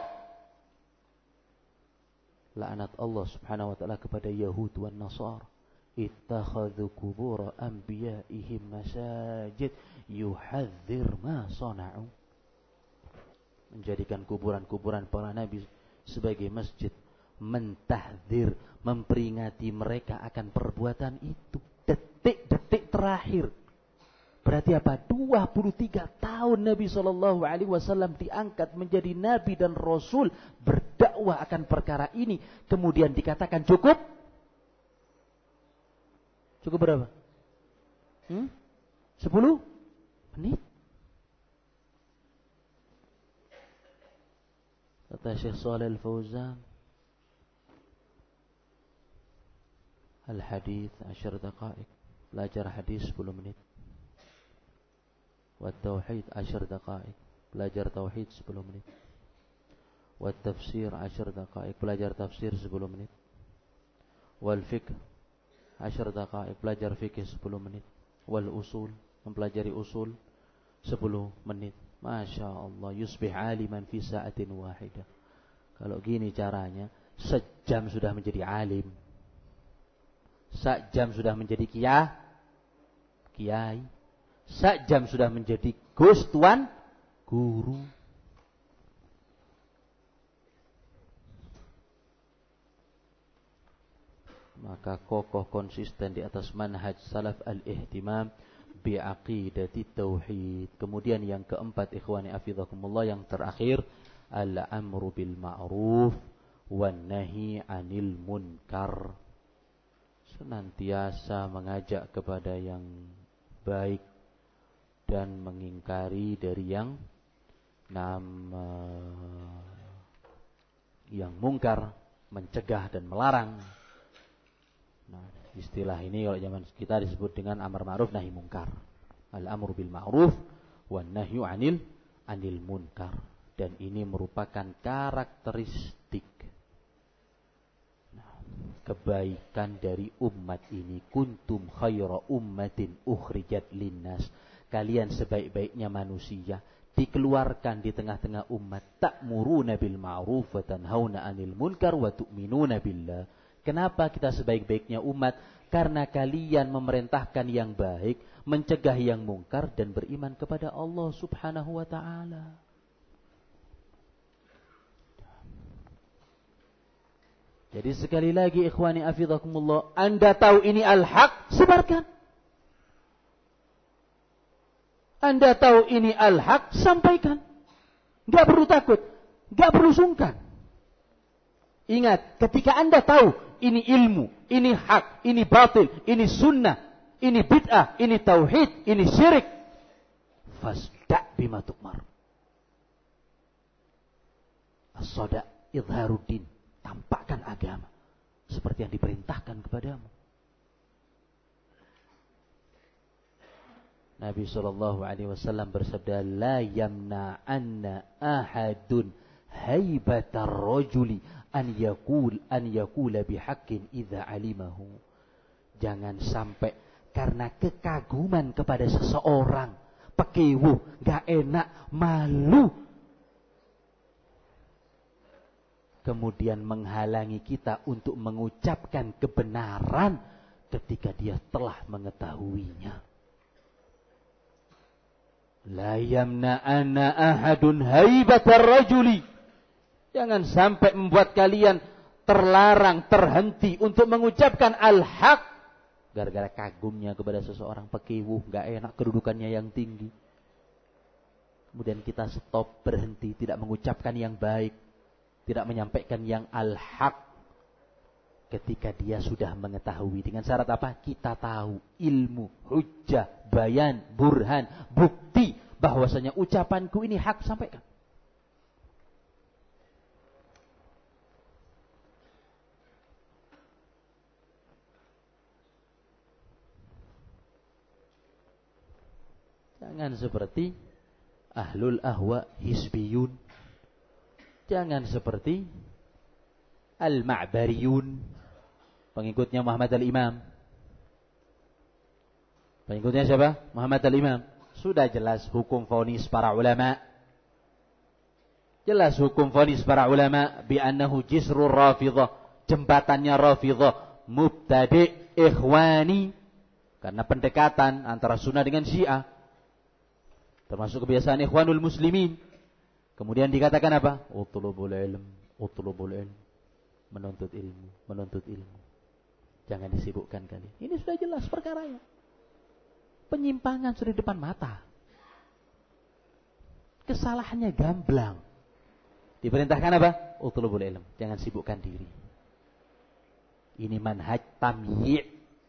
Laknat Allah Subhanahu wa taala kepada Yahud dan Nasara. Ittakhadhu qubur anbiya'ihim masajid yuhadzir ma sana'u. Menjadikan kuburan-kuburan para nabi sebagai masjid, mentahdzir, memperingati mereka akan perbuatan itu. Detik-detik terakhir. Berarti apa? 23 tahun Nabi SAW diangkat menjadi nabi dan rasul, berdakwah akan perkara ini, kemudian dikatakan cukup. Cukup berapa? 10 menit. Kata Syekh Shalih Al-Fauzan, al-hadith 10 daqa'iq, belajar hadis 10 menit. Wa tauhid 10 daqa'iq, belajar tauhid 10 menit. Wa tafsir 10 daqa'iq, belajar tafsir 10 menit. Wal fiqh 10 daqa'iq, belajar fikih 10 menit. Wal usul, mempelajari usul 10 menit. Masya Allah, yusbih aliman fi sa'atin wahidah. Kalau gini caranya, sejam sudah menjadi alim. Sejam sudah menjadi kiai. Sejam sudah menjadi gus, tuan, guru. Maka kokoh konsisten di atas manhaj salaf al-ihtimam bi'aqidati tauhid. Kemudian yang keempat, ikhwani afidakumullah, yang terakhir, al-amru bil ma'ruf wan nahi 'anil munkar. Senantiasa mengajak kepada yang baik dan mengingkari dari yang mungkar, mencegah dan melarang. Nah, istilah ini kalau zaman kita disebut dengan amar ma'ruf nahi munkar. Al-amru bil ma'ruf wan nahyu 'anil munkar. Dan ini merupakan karakteristik kebaikan dari umat ini. Kuntum khaira ummatin ukhrijat linnas. Kalian sebaik-baiknya manusia, dikeluarkan di tengah-tengah umat. Ta'muruna bil ma'ruf wa tanhauna 'anil munkar wa tu'minuna billah. Kenapa kita sebaik-baiknya umat? Karena kalian memerintahkan yang baik, mencegah yang mungkar, dan beriman kepada Allah subhanahu wa ta'ala. Jadi sekali lagi ikhwani afidakumullah, Anda tahu ini al-haq, sebarkan. Anda tahu ini al-haq, sampaikan. Gak perlu takut, gak perlu sungkan. Ingat, ketika Anda tahu ini ilmu, ini hak, ini batil, ini sunnah, ini bid'ah, ini tauhid, ini syirik, fasda' bima tu'mar. As-sada' idharuddin, tampakkan agama seperti yang diperintahkan kepadamu. Nabi SAW bersabda, la yamna'anna ahadun haibatar rajuli an yakula bihaqqin idza alimahu. Jangan sampai karena kekaguman kepada seseorang, pekiwuh, gak enak, malu, kemudian menghalangi kita untuk mengucapkan kebenaran ketika dia telah mengetahuinya. La yamna'anna ahadun haibatar rajuli. Jangan sampai membuat kalian terlarang, terhenti untuk mengucapkan al-haq gara-gara kagumnya kepada seseorang, pekiwuh, gak enak kedudukannya yang tinggi. Kemudian kita stop, berhenti, tidak mengucapkan yang baik, tidak menyampaikan yang al-haq ketika dia sudah mengetahui. Dengan syarat apa? Kita tahu ilmu, hujjah, bayan, burhan, bukti bahwasanya ucapanku ini hak, sampaikan. Jangan seperti ahlul ahwa hisbiyun. Jangan seperti al-ma'bariyun, pengikutnya Muhammad al-Imam. Pengikutnya siapa? Muhammad al-Imam. Sudah jelas hukum vonis para ulama. Jelas hukum vonis para ulama bi annahu jisrur rafidhah, jembatannya rafidhah, mubtadi' ikhwani, karena pendekatan antara sunnah dengan syiah, termasuk kebiasaan ikhwanul muslimin. Kemudian dikatakan apa? Utlubul ilm, utlubul ilm. Menuntut ilmu, menuntut ilmu. Jangan disibukkan kalian. Ini sudah jelas perkaranya. Penyimpangan sudah di depan mata. Kesalahannya gamblang. Diperintahkan apa? Utlubul ilm. Jangan sibukkan diri. Ini manhaj tamyi'.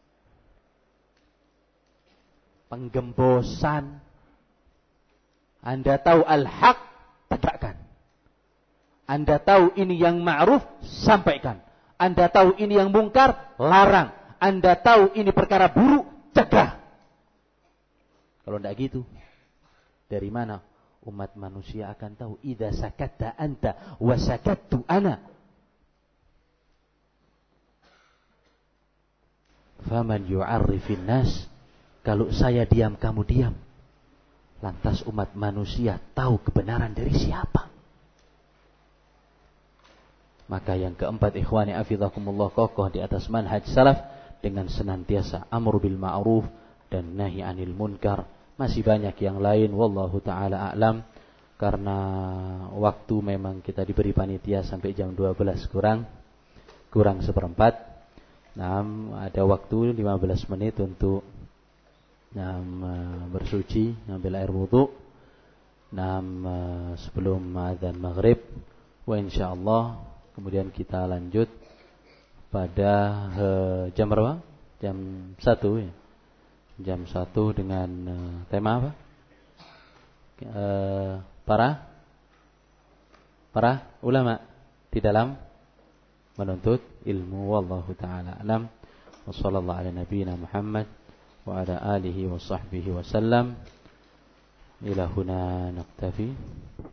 Penggembosan. Anda tahu al-haq, tegakkan. Anda tahu ini yang ma'ruf, sampaikan. Anda tahu ini yang mungkar, larang. Anda tahu ini perkara buruk, cegah. Kalau tidak gitu, dari mana umat manusia akan tahu idza sakatta anta wa sakattu ana faman yu'arrifin nas. Kalau saya diam kamu diam, lantas umat manusia tahu kebenaran dari siapa? Maka yang keempat, ikhwani afizakumullah, kokoh di atas manhaj salaf dengan senantiasa amr bil ma'ruf dan nahi anil munkar. Masih banyak yang lain, wallahu taala a'lam. Karena waktu memang kita diberi panitia sampai jam 12 kurang seperempat. Nah, ada waktu 15 menit untuk bersuci, ngambil air wudu. Sebelum azan maghrib. Wa insyaallah kemudian kita lanjut pada jam berapa? Jam 1 ya. Jam 1 dengan tema apa? Para ulama di dalam menuntut ilmu. Wallahu ta'ala alam. Wa sallallahu ala nabiyyina Muhammad wa ala alihi wa sahbihi wa sallam. Ila huna naktafi.